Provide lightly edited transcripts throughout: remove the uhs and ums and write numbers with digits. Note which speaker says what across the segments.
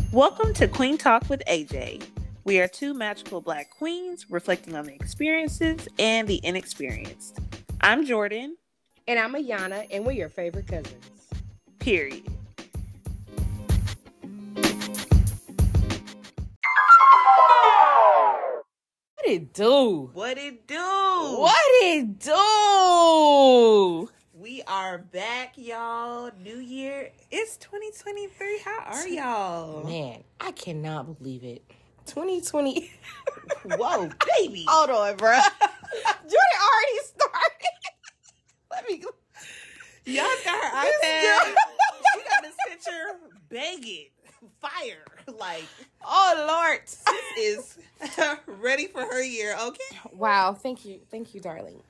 Speaker 1: Welcome to Queen Talk with AJ. We are two magical black queens reflecting on the experiences and the inexperienced. I'm Jordan.
Speaker 2: And I'm Ayana, and we're your favorite cousins.
Speaker 1: Period.
Speaker 2: What it do?
Speaker 1: What it do?
Speaker 2: What it do?
Speaker 1: We are back, y'all. New year. It's 2023. How are y'all?
Speaker 2: Man, I cannot believe it. 2020.
Speaker 1: Whoa, baby.
Speaker 2: Hold on, bro. Jordan already started. Let me go.
Speaker 1: Y'all got her iPad. She got this picture begging. Fire. Like,
Speaker 2: oh, Lord.
Speaker 1: This is ready for her year, okay?
Speaker 2: Wow. Thank you, darling.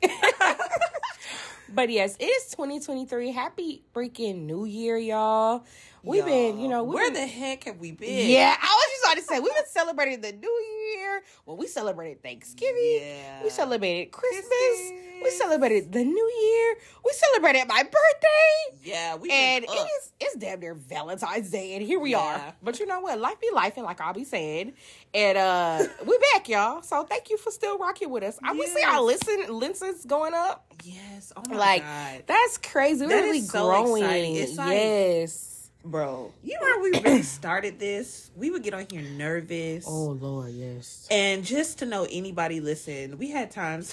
Speaker 2: But yes, it is 2023. Happy freaking New Year, y'all. We've been,
Speaker 1: where the heck have we been?
Speaker 2: Yeah, I was just about to say, we've been celebrating the New Year. Well, we celebrated Thanksgiving.
Speaker 1: Yeah.
Speaker 2: We celebrated Christmas. We celebrated the New Year. We celebrated my birthday.
Speaker 1: Yeah,
Speaker 2: and it's damn near Valentine's Day, and here we are. But you know what? Life be life, and like I'll be saying. And we back, y'all. So thank you for still rocking with us. We see our listens going up.
Speaker 1: Yes. Oh my God.
Speaker 2: That's crazy. We're really growing.
Speaker 1: Exciting. It's like,
Speaker 2: yes.
Speaker 1: Bro, you remember we really started this? We would get on here nervous.
Speaker 2: Oh, Lord, yes.
Speaker 1: And just to know anybody listen, we had times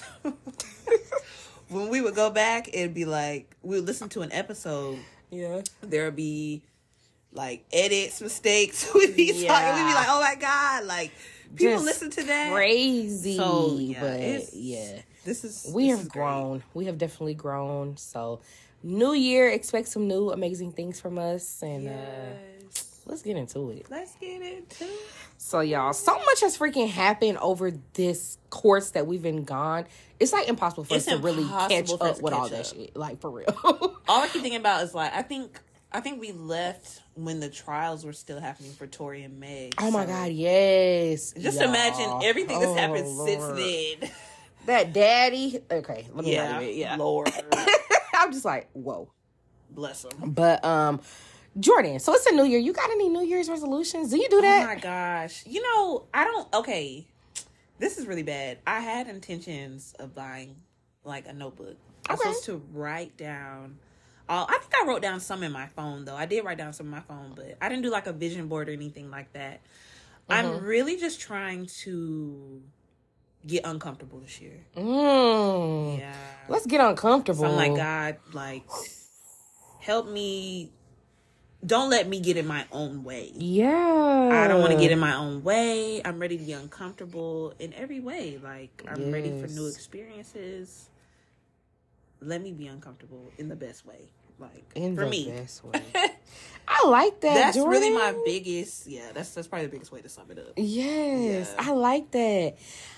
Speaker 1: when we would go back, it'd be like, we would listen to an episode.
Speaker 2: Yeah.
Speaker 1: There would be, like, edits, mistakes. We'd be talking. We'd be like, oh, my God. Like, people just listen to that.
Speaker 2: Crazy.
Speaker 1: So, yeah.
Speaker 2: But, we have grown. Great. We have definitely grown. So, New Year, expect some new amazing things from us, and let's get into it. So, y'all, so much has freaking happened over this course that we've been gone. It's like impossible for us to really catch up with all that shit. Like, for real.
Speaker 1: All I keep thinking about is like, I think we left when the trials were still happening for Tory and Meg.
Speaker 2: Oh my God, yes.
Speaker 1: Just imagine everything that's happened since then.
Speaker 2: That daddy. Okay, let me not even. Yeah,
Speaker 1: Lord.
Speaker 2: I'm just like, whoa.
Speaker 1: Bless him.
Speaker 2: But, Jordan, so it's a new year. You got any New Year's resolutions? Do you do that?
Speaker 1: Oh, my gosh. I don't... Okay. This is really bad. I had intentions of buying, like, a notebook. I was supposed to write down... I think I wrote down some in my phone, though. I did write down some in my phone, but I didn't do, like, a vision board or anything like that. Mm-hmm. I'm really just trying to get uncomfortable this year.
Speaker 2: Yeah. Let's get uncomfortable.
Speaker 1: So I'm like, God, like, help me. Don't let me get in my own way.
Speaker 2: Yeah.
Speaker 1: I don't want to get in my own way. I'm ready to be uncomfortable in every way. Like, I'm ready for new experiences. Let me be uncomfortable in the best way. Like, for me.
Speaker 2: Best way. I like that.
Speaker 1: That's
Speaker 2: Jordan.
Speaker 1: really my biggest. Yeah, that's probably the biggest way to sum it up.
Speaker 2: Yes, I like that.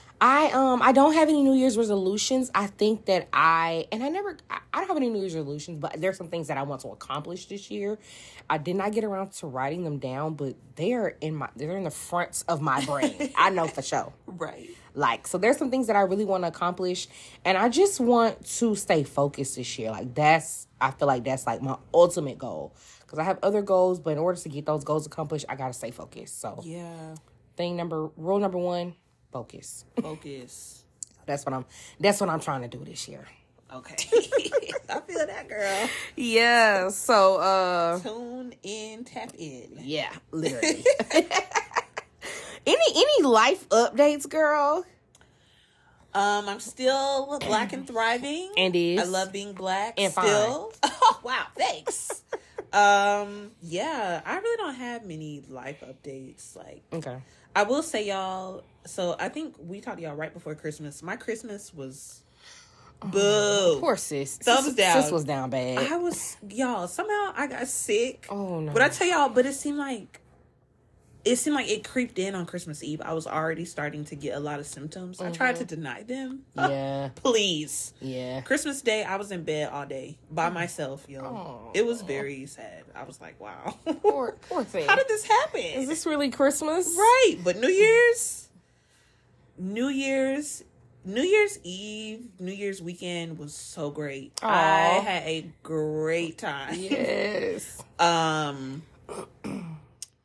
Speaker 2: I don't have any New Year's resolutions. I think that I don't have any New Year's resolutions, but there's some things that I want to accomplish this year. I did not get around to writing them down, but they're in the fronts of my brain. I know for sure.
Speaker 1: Right.
Speaker 2: Like, so there's some things that I really want to accomplish, and I just want to stay focused this year. Like, I feel like that's like my ultimate goal, because I have other goals, but in order to get those goals accomplished, I got to stay focused. So
Speaker 1: yeah.
Speaker 2: Rule number 1, focus.
Speaker 1: Focus.
Speaker 2: That's what I'm trying to do this year.
Speaker 1: Okay. I feel that, girl.
Speaker 2: Yeah. So
Speaker 1: tune in, tap in.
Speaker 2: Yeah, literally. Any life updates, girl?
Speaker 1: I'm still black and thriving.
Speaker 2: And
Speaker 1: I love being black
Speaker 2: and
Speaker 1: still. Oh, wow, thanks. Yeah, I really don't have many life updates. Like,
Speaker 2: okay.
Speaker 1: I will say, y'all, so I think we talked to y'all right before Christmas. My Christmas was boo.
Speaker 2: Poor sis.
Speaker 1: Thumbs down.
Speaker 2: Sis was down bad.
Speaker 1: Somehow I got sick.
Speaker 2: Oh, no.
Speaker 1: But I tell y'all, it seemed like it creeped in on Christmas Eve. I was already starting to get a lot of symptoms. I tried to deny them.
Speaker 2: Yeah.
Speaker 1: Please.
Speaker 2: Yeah.
Speaker 1: Christmas Day, I was in bed all day by myself, yo.
Speaker 2: Oh.
Speaker 1: It was very sad. I was like, wow.
Speaker 2: Poor thing.
Speaker 1: How did this happen?
Speaker 2: Is this really Christmas?
Speaker 1: Right. But New Year's Eve, New Year's weekend was so great.
Speaker 2: Aww.
Speaker 1: I had a great time.
Speaker 2: Yes.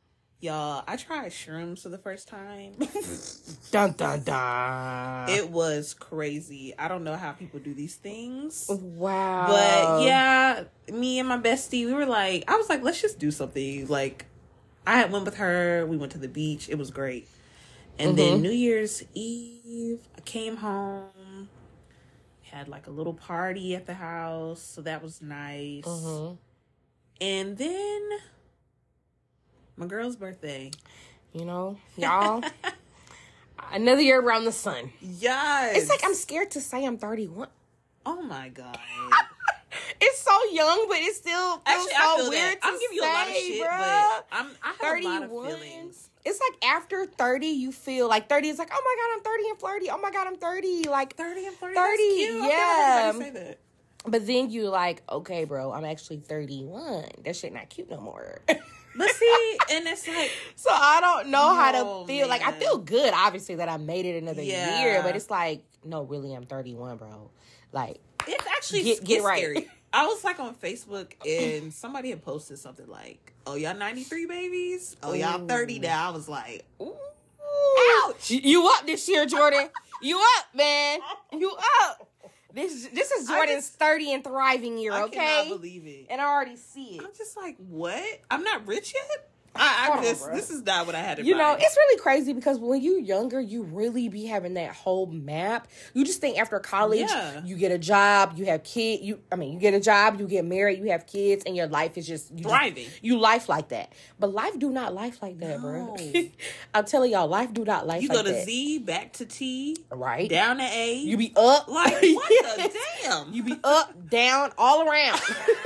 Speaker 1: Y'all, I tried shrooms for the first time.
Speaker 2: Dun, dun, dun.
Speaker 1: It was crazy. I don't know how people do these things.
Speaker 2: Wow.
Speaker 1: But yeah, me and my bestie, we were like, I was like, let's just do something. Like, I had went with her. We went to the beach. It was great. And then New Year's Eve, I came home. Had like a little party at the house. So that was nice. And then my girl's birthday.
Speaker 2: You know, y'all, another year around the sun.
Speaker 1: Yes.
Speaker 2: It's like I'm scared to say I'm 31.
Speaker 1: Oh my God.
Speaker 2: It's so young, but it still feels so weird to
Speaker 1: I'm giving you a lot of shit,
Speaker 2: bro.
Speaker 1: but I have 31. A lot of feelings.
Speaker 2: It's like after 30, you feel like 30 is like, oh my God, I'm 30 and flirty. Oh my God, I'm 30. Like
Speaker 1: 30 and flirty.
Speaker 2: 30,
Speaker 1: that's cute.
Speaker 2: yeah.
Speaker 1: Say that.
Speaker 2: But then you like, okay, bro, I'm actually 31. That shit not cute no more.
Speaker 1: But see, and it's like,
Speaker 2: so I don't know how to feel. Man. Like, I feel good, obviously, that I made it another year. But it's like, no, really, I'm 31, bro. Like,
Speaker 1: it's actually get right. Scary. I was like on Facebook and somebody had posted something like, oh, y'all 93 babies? Oh, y'all 30 now. I was like, ooh. Ouch.
Speaker 2: You up this year, Jordan. You up, man. You up. This is Jordan's 30 and thriving year, okay?
Speaker 1: I cannot believe it.
Speaker 2: And I already see it.
Speaker 1: I'm just like, what? I'm not rich yet? This is not what I had in mind.
Speaker 2: You know, it's really crazy because when you're younger, you really be having that whole map. You just think after college, you get a job, you have kids. You get a job, you get married, you have kids, and your life is just
Speaker 1: thriving.
Speaker 2: You life like that. But life do not life like that, bro. I'm telling y'all, life do not life like that.
Speaker 1: You go to Z, back to T,
Speaker 2: right?
Speaker 1: Down to A.
Speaker 2: You be up.
Speaker 1: Like, what the damn?
Speaker 2: You be up, down, all around.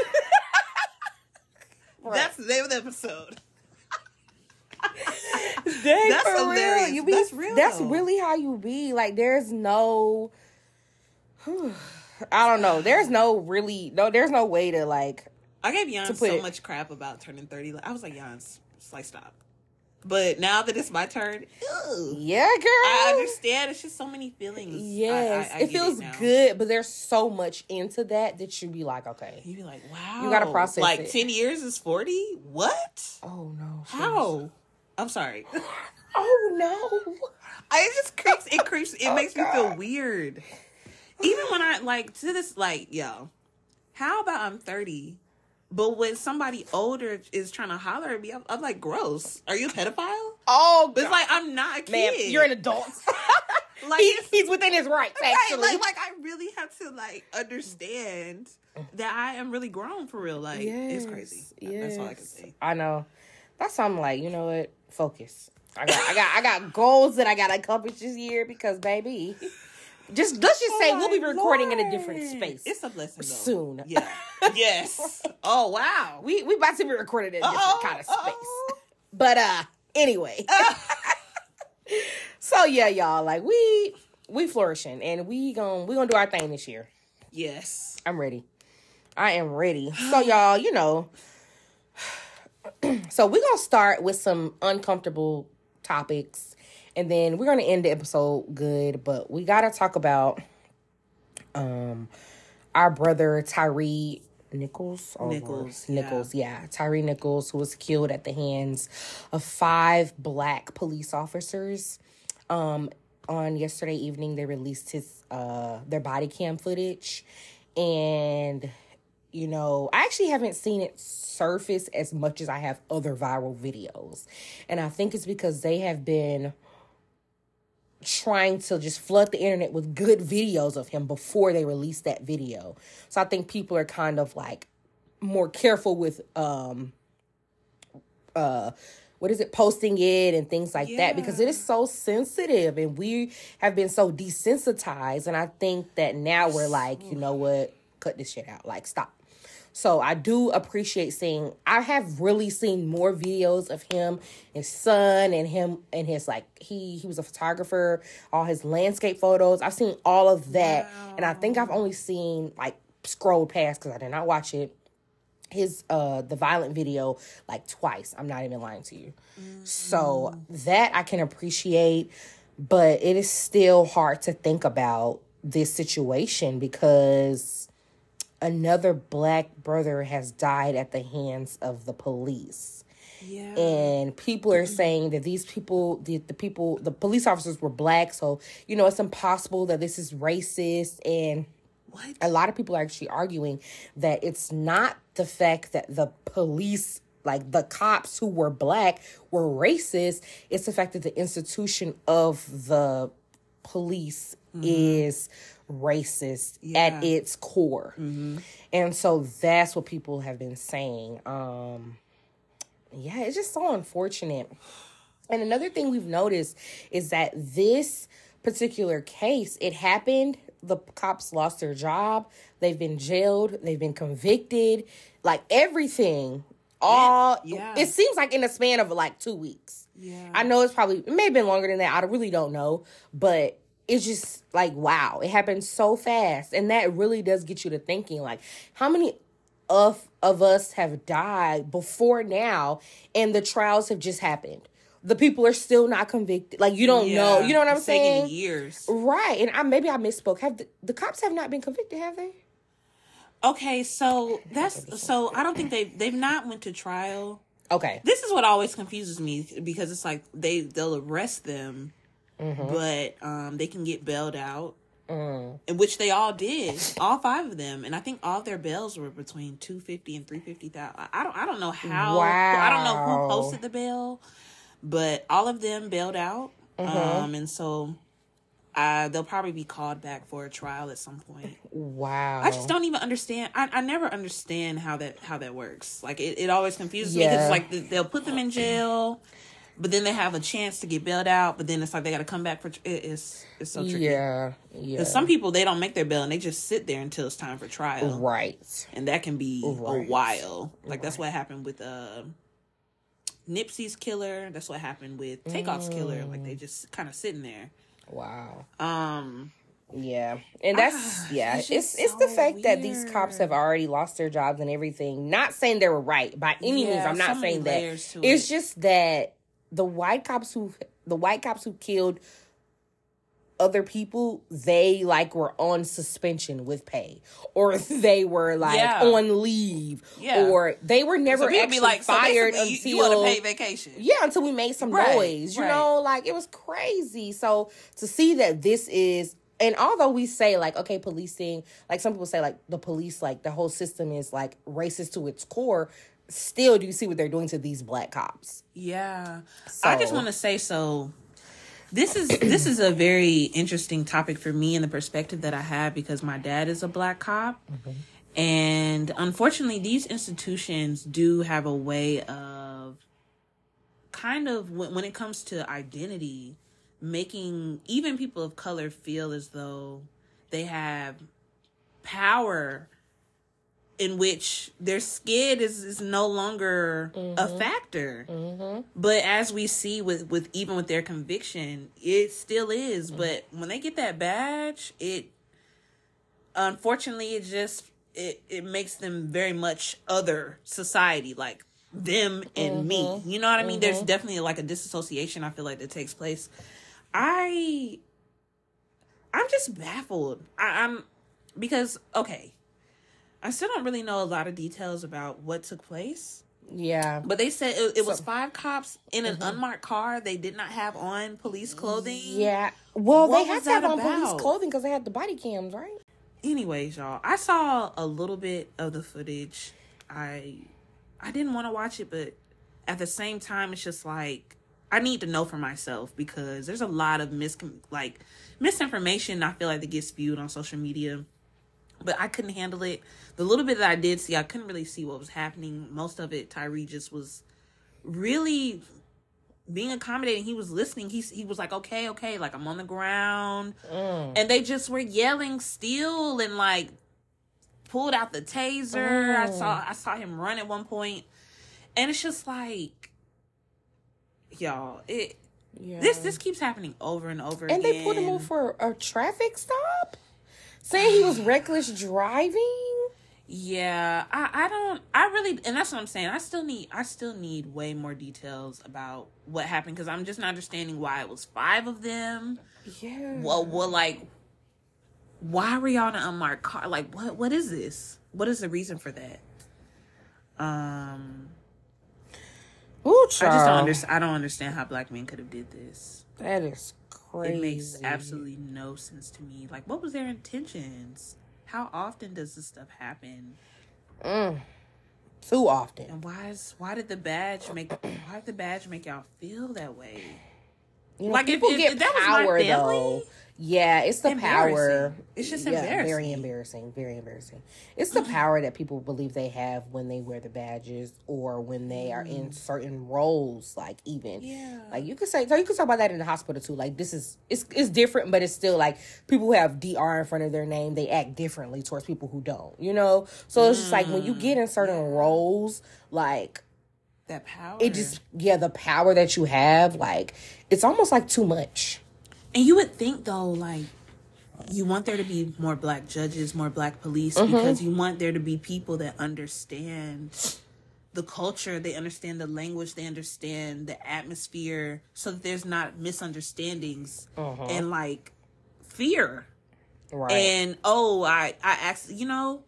Speaker 1: That's the name of the episode.
Speaker 2: Dang, that's hilarious. You be, that's real. That's really how you be. Like, there's no, I don't know. There's no way to like.
Speaker 1: I gave Jan so much crap about turning 30. I was like, Jan, it's like, stop. But now that it's my turn,
Speaker 2: yeah, girl,
Speaker 1: I understand. It's just so many feelings.
Speaker 2: Yes, it feels good, but there's so much into that you be like, okay,
Speaker 1: you be like, wow,
Speaker 2: you gotta process
Speaker 1: like
Speaker 2: it.
Speaker 1: 10 years is 40. What?
Speaker 2: Oh no,
Speaker 1: how? I'm sorry.
Speaker 2: Oh no,
Speaker 1: it just creeps. It creeps. It makes me feel weird. Even when I like to this, like, yo, how about I'm 30? But when somebody older is trying to holler at me, I'm like, gross. Are you a pedophile?
Speaker 2: Oh,
Speaker 1: but it's like, I'm not a kid.
Speaker 2: Man, you're an adult. Like, he's within his rights, actually.
Speaker 1: Like, I really have to, like, understand that I am really grown for real. Like, it's crazy. That's all I can say.
Speaker 2: I know. That's why I'm like, you know what? Focus. I got goals that I got to accomplish this year because, baby... let's just say we'll be recording in a different space.
Speaker 1: It's a blessing, though.
Speaker 2: Soon.
Speaker 1: Yeah. Yes. Oh, wow.
Speaker 2: We about to be recording in a different kind of space. But anyway. So yeah, y'all, like we flourishing and we gonna do our thing this year.
Speaker 1: Yes.
Speaker 2: I'm ready. I am ready. So y'all, you know, so we're gonna start with some uncomfortable topics. And then we're going to end the episode good, but we got to talk about our brother Tyre Nichols.
Speaker 1: Nichols,
Speaker 2: yeah. Tyre Nichols, who was killed at the hands of 5 black police officers. On yesterday evening, they released their body cam footage. And, you know, I actually haven't seen it surface as much as I have other viral videos. And I think it's because they have been trying to just flood the internet with good videos of him before they release that video. So I think people are kind of like more careful with posting it and things like that because it is so sensitive and we have been so desensitized. And I think that now we're like, you know what, cut this shit out, like stop. So I do appreciate I have really seen more videos of him, his son, and him and his, like, he was a photographer, all his landscape photos. I've seen all of that. Wow. And I think I've only seen, like, scrolled past because I did not watch it. The violent video, like, twice. I'm not even lying to you. So that I can appreciate, but it is still hard to think about this situation because another black brother has died at the hands of the police. Yeah. And people are saying that these people, the police officers were black. So, it's impossible that this is racist. And a lot of people are actually arguing that it's not the fact that the police, like the cops who were black, were racist. It's the fact that the institution of the police is racist at its core. And so that's what people have been saying. It's just so unfortunate. And another thing we've noticed is that this particular case, it happened, the cops lost their job, they've been jailed, they've been convicted, like everything. It seems like in the span of like 2 weeks. I know it may have been longer than that. I really don't know, but it's just like, wow, it happened so fast. And that really does get you to thinking, like, how many of us have died before now and the trials have just happened? The people are still not convicted. Like, you don't know. You know what I'm saying?
Speaker 1: Taking years.
Speaker 2: Right. And maybe I misspoke. Have the cops have not been convicted, have they?
Speaker 1: Okay, so I don't think they've not went to trial.
Speaker 2: Okay.
Speaker 1: This is what always confuses me, because it's like they'll arrest them, but they can get bailed out, in which they all did, all 5 of them, and I think all of their bails were between $250,000 and $350,000. I don't know how.
Speaker 2: Wow.
Speaker 1: I don't know who posted the bail, but all of them bailed out, and so they'll probably be called back for a trial at some point.
Speaker 2: Wow.
Speaker 1: I just don't even understand. I never understand how that works. Like, it always confuses me, because it's like they'll put them in jail, but then they have a chance to get bailed out, but then it's like they got to come back for it's so tricky.
Speaker 2: Yeah.
Speaker 1: Because some people, they don't make their bail and they just sit there until it's time for trial.
Speaker 2: Right.
Speaker 1: And that can be a while. Like, that's what happened with Nipsey's killer. That's what happened with Takeoff's killer. Like, they just kind of sitting there.
Speaker 2: Wow.
Speaker 1: Yeah.
Speaker 2: And that's it's so the fact that these cops have already lost their jobs and everything. Not saying they were right by any means. I'm not saying that. It's just that the white cops who killed other people, they like were on suspension with pay, or they were like on leave, or they were never actually fired until
Speaker 1: you want to pay vacation.
Speaker 2: Until we made some noise. You know, like, it was crazy. So to see that this is, and although we say like, okay, policing, like some people say like the police, like the whole system is like racist to its core, still do you see what they're doing to these black cops?
Speaker 1: Yeah. So, I just want to say, this is a very interesting topic for me in the perspective that I have, because my dad is a black cop. And unfortunately, these institutions do have a way of kind of, when it comes to identity, making even people of color feel as though they have power, in which their skin is no longer a factor. But as we see with even with their conviction, it still is. But when they get that badge, unfortunately, it makes them very much other society, like them and me. You know what I mean? There's definitely like a disassociation, I feel like, that takes place. I'm just baffled. I'm because, okay, I still don't really know a lot of details about what took place.
Speaker 2: Yeah.
Speaker 1: But they said it was 5 cops in an unmarked car. They did not have on police clothing.
Speaker 2: Yeah. Well, they had to have on police clothing because they had the body cams, right?
Speaker 1: Anyways, y'all, I saw a little bit of the footage. I didn't want to watch it, but at the same time, it's just like, I need to know for myself, because there's a lot of misinformation I feel like that gets spewed on social media. But I couldn't handle it. The little bit that I did see, I couldn't really see what was happening. Most of it, Tyree just was really being accommodating. He was listening. He was like, okay, like, I'm on the ground. And they just were yelling still, and like pulled out the taser. I saw him run at one point. And it's just like, y'all, this keeps happening over and over again.
Speaker 2: And they put him over for a traffic stop? Saying he was reckless driving?
Speaker 1: Yeah, and that's what I'm saying. I still need way more details about what happened, because I'm just not understanding why it was 5 of them.
Speaker 2: Yeah.
Speaker 1: Well, like, why were y'all in an unmarked car? Like, what is this? What is the reason for that? I don't understand how black men could have did this.
Speaker 2: That is crazy.
Speaker 1: It makes absolutely no sense to me. Like, what was their intentions? How often does this stuff happen?
Speaker 2: Too often.
Speaker 1: And why did the badge make y'all feel that way?
Speaker 2: You know, like people if that power, was my family, though. Yeah, it's the power.
Speaker 1: It's just embarrassing.
Speaker 2: Very embarrassing. Very embarrassing. It's the power that people believe they have when they wear the badges or when they are in certain roles. Like like you could talk about that in the hospital too. Like it's different, but it's still like people who have DR in front of their name, they act differently towards people who don't. You know, so it's just like when you get in certain roles, like.
Speaker 1: That power.
Speaker 2: It just, the power that you have, like, it's almost like too much.
Speaker 1: And you would think, though, like, you want there to be more black judges, more black police, because you want there to be people that understand the culture, they understand the language, they understand the atmosphere, so that there's not misunderstandings and, like, fear. Right. And, I actually, you know?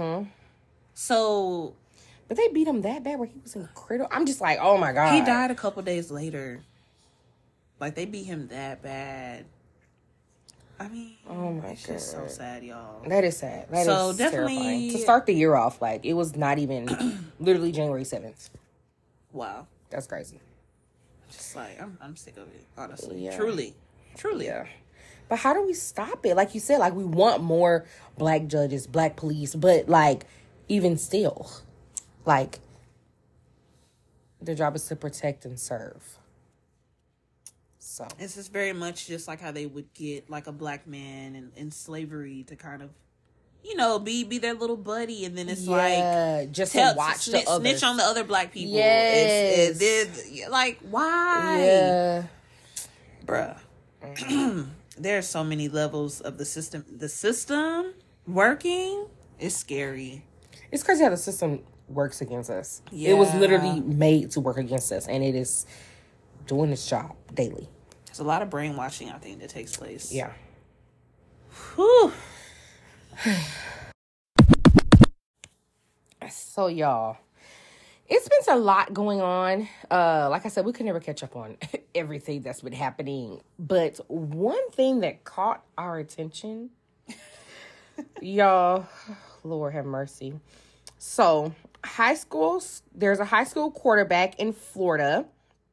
Speaker 1: So...
Speaker 2: But they beat him that bad where he was in critical. I'm just like, oh my God.
Speaker 1: He died a couple days later. Like, they beat him that bad. I mean,
Speaker 2: oh my God.
Speaker 1: It's just so sad, y'all.
Speaker 2: That is sad. That is definitely terrifying. To start the year off, like, it was not even literally January 7th.
Speaker 1: Wow.
Speaker 2: That's crazy.
Speaker 1: Just like, I'm sick of it, honestly. Yeah. Truly.
Speaker 2: Yeah. But how do we stop it? Like you said, like, we want more black judges, black police, but, like, even still... Like, their job is to protect and serve. So.
Speaker 1: It's just very much just like how they would get, like, a black man in slavery to kind of, you know, be their little buddy. And then it's
Speaker 2: just to watch the others.
Speaker 1: Snitch on the other black people.
Speaker 2: Yes.
Speaker 1: It's like, why?
Speaker 2: Yeah.
Speaker 1: Bruh. There's so many levels of the system. The system working is scary.
Speaker 2: It's crazy how the system... works against us. Yeah. It was literally made to work against us, and it is doing its job daily.
Speaker 1: There's a lot of brainwashing, I think, that takes place.
Speaker 2: Yeah.
Speaker 1: Whew.
Speaker 2: So, y'all, it's been a lot going on. Like I said, we could never catch up on everything that's been happening, but one thing that caught our attention, y'all, Lord have mercy. So, there's a high school quarterback in Florida.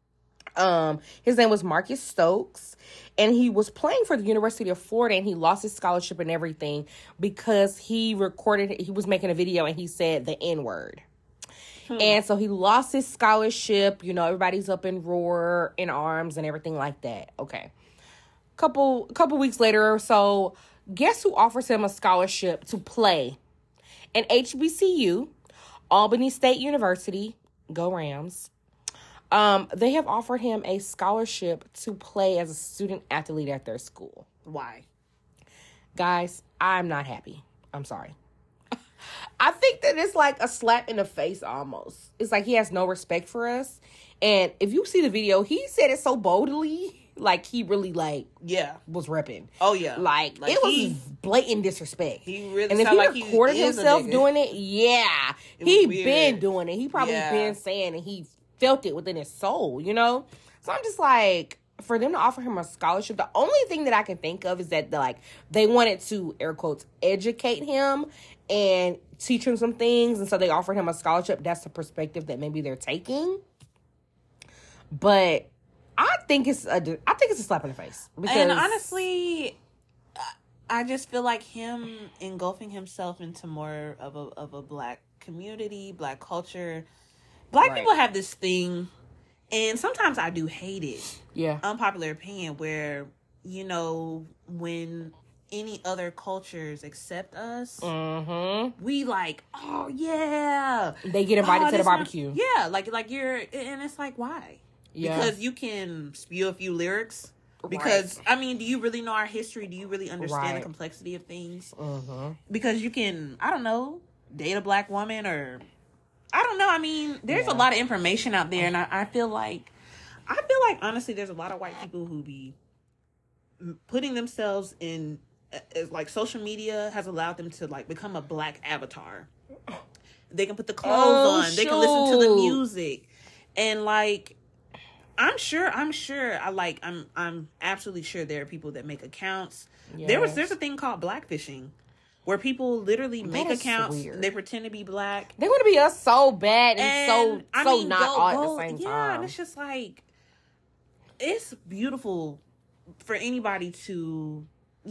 Speaker 2: His name was Marcus Stokes, and he was playing for the University of Florida, and he lost his scholarship and everything because he was making a video and he said the N-word. And so he lost his scholarship. You know, everybody's up in arms and everything like that. Okay. Couple weeks later or so, guess who offers him a scholarship to play? An HBCU, Albany State University, go Rams. They have offered him a scholarship to play as a student athlete at their school.
Speaker 1: Why?
Speaker 2: Guys, I'm not happy. I'm sorry. I think that it's like a slap in the face almost. It's like he has no respect for us. And if you see the video, he said it so boldly. Like, he really, was repping.
Speaker 1: Oh, yeah.
Speaker 2: Like it was blatant disrespect.
Speaker 1: He really
Speaker 2: and if he recorded himself doing it, he been doing it. He probably been saying it. He felt it within his soul, you know? So I'm just like, for them to offer him a scholarship, the only thing that I can think of is that, they wanted to, air quotes, educate him and teach him some things. And so they offered him a scholarship. That's the perspective that maybe they're taking. But... I think it's a slap in the face. Because...
Speaker 1: And honestly, I just feel like him engulfing himself into more of a black community, black culture. Black people have this thing, and sometimes I do hate it.
Speaker 2: Yeah.
Speaker 1: Unpopular opinion, where, you know, when any other cultures accept us, we like, oh yeah.
Speaker 2: They get invited to the barbecue.
Speaker 1: Like you're, and it's like, why? Yeah. Because you can spew a few lyrics. Because, I mean, do you really know our history? Do you really understand the complexity of things? Because you can, I don't know, date a black woman or... I don't know. I mean, there's a lot of information out there. And I feel like, honestly, there's a lot of white people who be putting themselves in... Like, social media has allowed them to, become a black avatar. They can put the clothes on. They can listen to the music. And like, I'm absolutely sure there are people that make accounts. Yes. There's a thing called blackfishing, where people literally make accounts. They pretend to be black.
Speaker 2: They want to be us so bad and not all at the same time. Yeah,
Speaker 1: and it's just like, it's beautiful for anybody to,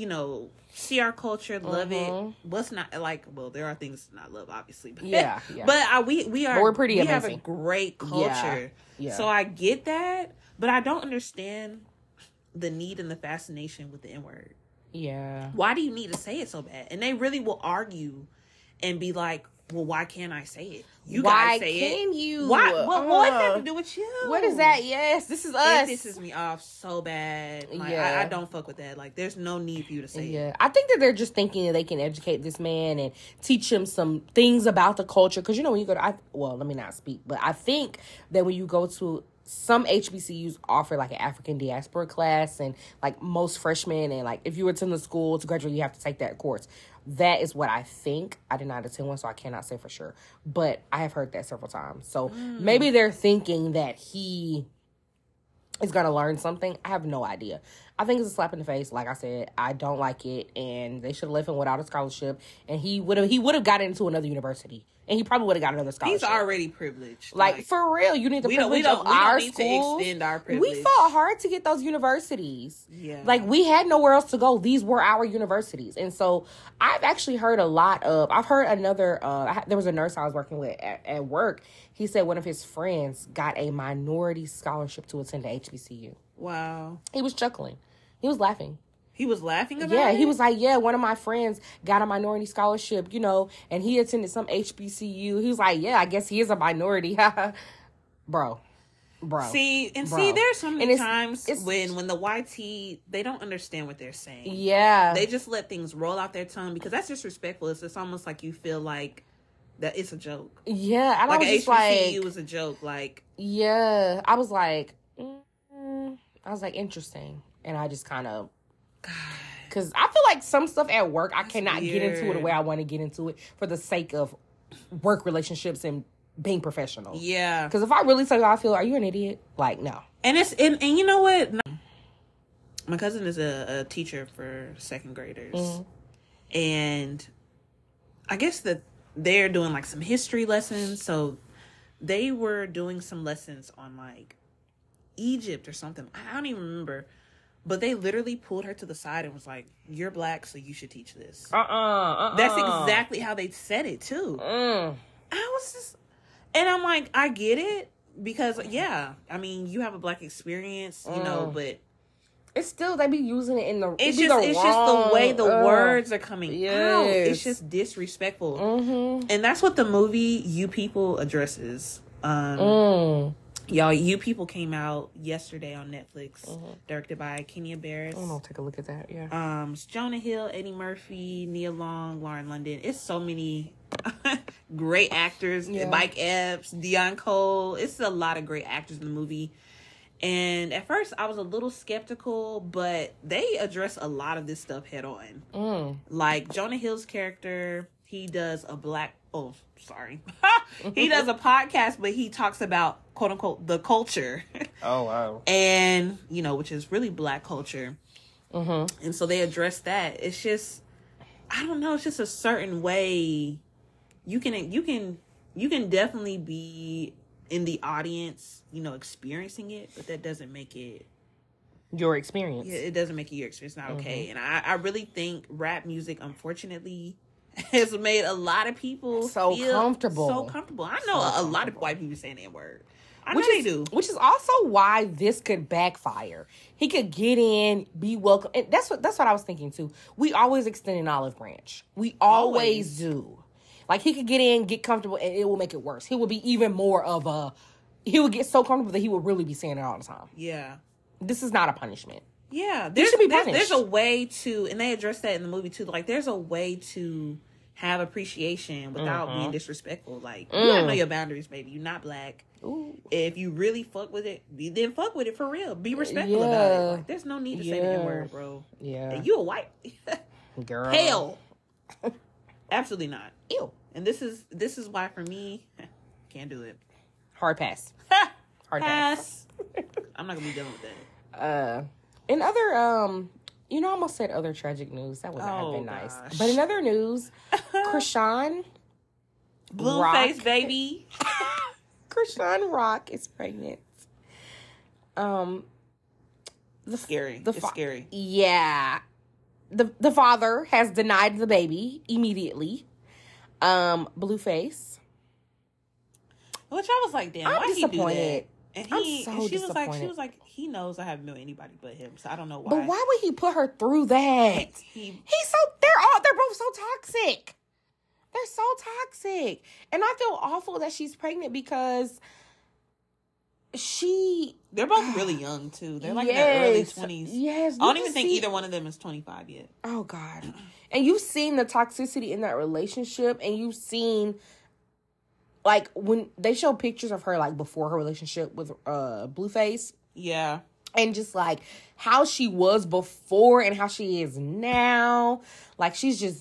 Speaker 1: see our culture, love it. What's not like? Well, there are things to not love, obviously. But,
Speaker 2: yeah.
Speaker 1: But we're
Speaker 2: pretty amazing.
Speaker 1: We have a great culture. Yeah. So I get that, but I don't understand the need and the fascination with the N-word.
Speaker 2: Yeah.
Speaker 1: Why do you need to say it so bad? And they really will argue and be like, well, why can't I say it? You guys say it.
Speaker 2: Why can you?
Speaker 1: Why? What does that have to do with you?
Speaker 2: What is that? Yes, this is us.
Speaker 1: It pisses me off so bad. Like, I don't fuck with that. Like, there's no need for you to say it.
Speaker 2: Yeah, I think that they're just thinking that they can educate this man and teach him some things about the culture. Because, when you go to, let me not speak, but I think that when you go to, some HBCUs offer like an African diaspora class, and like most freshmen, and like if you attend the school to graduate, you have to take that course. That is what I think. I did not attend one, so I cannot say for sure. But I have heard that several times. So maybe they're thinking that he is going to learn something. I have no idea. I think it's a slap in the face. Like I said, I don't like it, and they should have left him without a scholarship, and he would have got into another university, and he probably would have got another scholarship.
Speaker 1: He's already privileged.
Speaker 2: Like for real, you need the privilege of our schools. To extend our privilege. We fought hard to get those universities. Yeah, like we had nowhere else to go. These were our universities, and so I've actually heard I've heard another. There was a nurse I was working with at work. He said one of his friends got a minority scholarship to attend the HBCU.
Speaker 1: Wow.
Speaker 2: He was chuckling. He was laughing.
Speaker 1: He was laughing about it?
Speaker 2: Yeah, he was like, one of my friends got a minority scholarship, and he attended some HBCU. He was like, I guess he is a minority. Bro.
Speaker 1: See, there's so many times when the YT, they don't understand what they're saying.
Speaker 2: Yeah.
Speaker 1: They just let things roll out their tongue because that's disrespectful. It's almost like you feel like that it's a joke.
Speaker 2: Yeah.
Speaker 1: And like an HBCU was a joke. Like,
Speaker 2: yeah. I was like, interesting. And I just kind of, because I feel like some stuff at work, I cannot get into it the way I want to get into it for the sake of work relationships and being professional.
Speaker 1: Yeah.
Speaker 2: Because if I really tell you how I feel, are you an idiot? Like, no.
Speaker 1: And you know what? My cousin is a teacher for second graders. Mm-hmm. And I guess that they're doing like some history lessons. So they were doing some lessons on like Egypt or something. I don't even remember. But they literally pulled her to the side and was like, you're black, so you should teach this. That's exactly how they said it, too. I was just... And I'm like, I get it. Because, I mean, you have a black experience, but...
Speaker 2: It's still, they be using it in the...
Speaker 1: It's just the way the words are coming out. It's just disrespectful. Mm-hmm. And that's what the movie You People addresses. Y'all, You People came out yesterday on Netflix, directed by Kenya Barris.
Speaker 2: I'll take a look at that, yeah.
Speaker 1: It's Jonah Hill, Eddie Murphy, Nia Long, Lauren London. It's so many great actors. Yeah. Mike Epps, Dion Cole. It's a lot of great actors in the movie. And at first, I was a little skeptical, but they address a lot of this stuff head on. Like, Jonah Hill's character, he does he does a podcast, but he talks about, quote unquote, the culture.
Speaker 2: Oh, wow.
Speaker 1: And, which is really black culture. Mm-hmm. And so they address that. It's just, I don't know, it's just a certain way you can definitely be in the audience, experiencing it, but that doesn't make it
Speaker 2: your experience.
Speaker 1: Yeah, it doesn't make it your experience. It's not okay. And I really think rap music, unfortunately, has made a lot of people
Speaker 2: so
Speaker 1: feel
Speaker 2: comfortable.
Speaker 1: I know a lot of white people saying that word. I know they do.
Speaker 2: Which is also why this could backfire. He could get in, be welcome. And that's what I was thinking too. We always extend an olive branch. We always do. Like he could get in, get comfortable, and it will make it worse. He will be even more of he would get so comfortable that he would really be saying it all the time.
Speaker 1: Yeah.
Speaker 2: This is not a punishment.
Speaker 1: Yeah.
Speaker 2: There should be punished.
Speaker 1: There's a way to, and they address that in the movie too. Like there's a way to have appreciation without being disrespectful. Like, you gotta know your boundaries, baby. You're not black. Ooh. If you really fuck with it, then fuck with it for real. Be respectful about it. Like, there's no need to say the N-word, bro.
Speaker 2: Yeah.
Speaker 1: And you a white
Speaker 2: girl.
Speaker 1: Hell. Absolutely not.
Speaker 2: Ew.
Speaker 1: And this is why for me, can't do it.
Speaker 2: Hard pass.
Speaker 1: Hard pass. I'm not gonna be done with that.
Speaker 2: In other, I almost said other tragic news. That would not have been nice. Gosh. But in other news, Chrisean
Speaker 1: Blueface baby.
Speaker 2: Chrisean Rock is pregnant.
Speaker 1: It's scary.
Speaker 2: Yeah. The father has denied the baby immediately. Blueface.
Speaker 1: Which I was like, damn, why he do that? And
Speaker 2: she
Speaker 1: was like, he knows I haven't known anybody but him, so I don't know why.
Speaker 2: But why would he put her through that? They're both so toxic. They're so toxic. And I feel awful that she's pregnant because they're
Speaker 1: both really young too. They're like in their early 20s.
Speaker 2: Yes.
Speaker 1: I don't even think either one of them is 25 yet.
Speaker 2: Oh God. And you've seen the toxicity in that relationship, and you've seen like when they show pictures of her like before her relationship with Blueface.
Speaker 1: Yeah.
Speaker 2: And just like how she was before and how she is now. Like she's just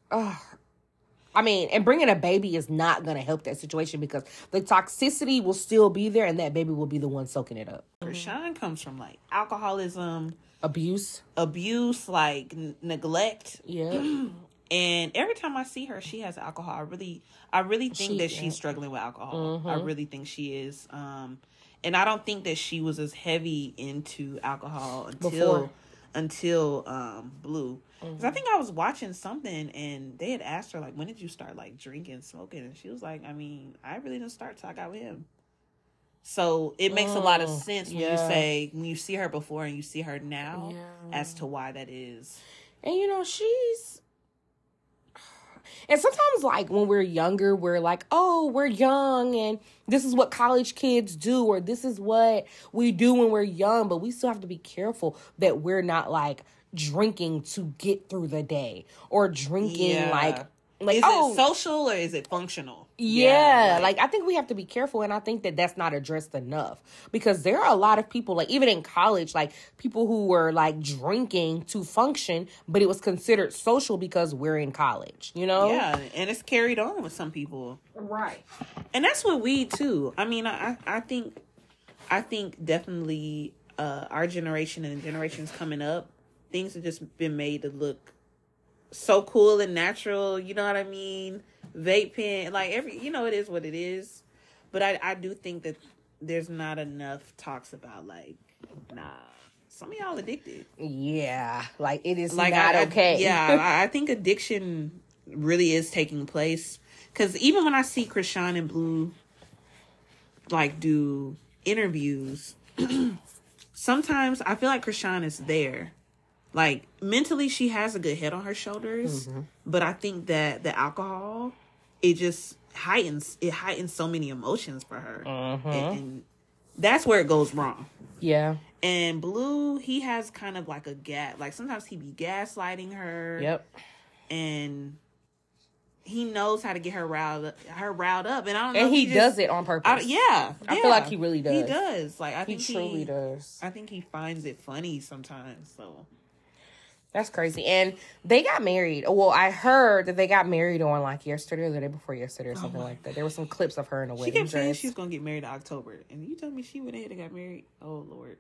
Speaker 2: and bringing a baby is not going to help that situation because the toxicity will still be there and that baby will be the one soaking it up.
Speaker 1: Chrisean comes from like alcoholism,
Speaker 2: abuse,
Speaker 1: like neglect.
Speaker 2: Yeah.
Speaker 1: And every time I see her, she has alcohol. I really think that she's struggling with alcohol. Mm-hmm. I really think she is. And I don't think that she was as heavy into alcohol until Blue. Because I think I was watching something and they had asked her, like, when did you start, like, drinking, smoking? And she was like, I really didn't start till I got with him. So it makes a lot of sense when you see her before and you see her now as to why that is.
Speaker 2: And, and sometimes, like, when we're younger, we're like, oh, we're young and this is what college kids do or this is what we do when we're young. But we still have to be careful that we're not, like, drinking to get through the day or drinking like
Speaker 1: is it social or is it functional?
Speaker 2: Like I think we have to be careful, and I think that that's not addressed enough because there are a lot of people, like even in college, like people who were like drinking to function, but it was considered social because we're in college,
Speaker 1: and it's carried on with some people,
Speaker 2: right?
Speaker 1: And that's with weed too. I mean, I think definitely our generation and the generations coming up, things have just been made to look so cool and natural, you know what I mean? Vape pen, like it is what it is. But I do think that there's not enough talks about like, some of y'all addicted.
Speaker 2: Yeah, like it is like not okay.
Speaker 1: I think addiction really is taking place. Because even when I see Chrisean and Blue like do interviews, sometimes I feel like Chrisean is there. Like, mentally, she has a good head on her shoulders. Mm-hmm. But I think that the alcohol, it just heightens so many emotions for her. Mm-hmm. And that's where it goes wrong.
Speaker 2: Yeah.
Speaker 1: And Blue, he has kind of like like sometimes he be gaslighting her.
Speaker 2: Yep.
Speaker 1: And he knows how to get her riled up. And I don't know.
Speaker 2: And he does it on purpose.
Speaker 1: I
Speaker 2: feel like he really does.
Speaker 1: He does. Like, I think
Speaker 2: he truly does.
Speaker 1: I think he finds it funny sometimes, so.
Speaker 2: That's crazy. And they got married. Well, I heard that they got married on like yesterday or the day before yesterday or something like that. There were some clips of her in a wedding dress.
Speaker 1: She kept saying she was going to get married in October. And you told me she went ahead and got married. Oh, Lord.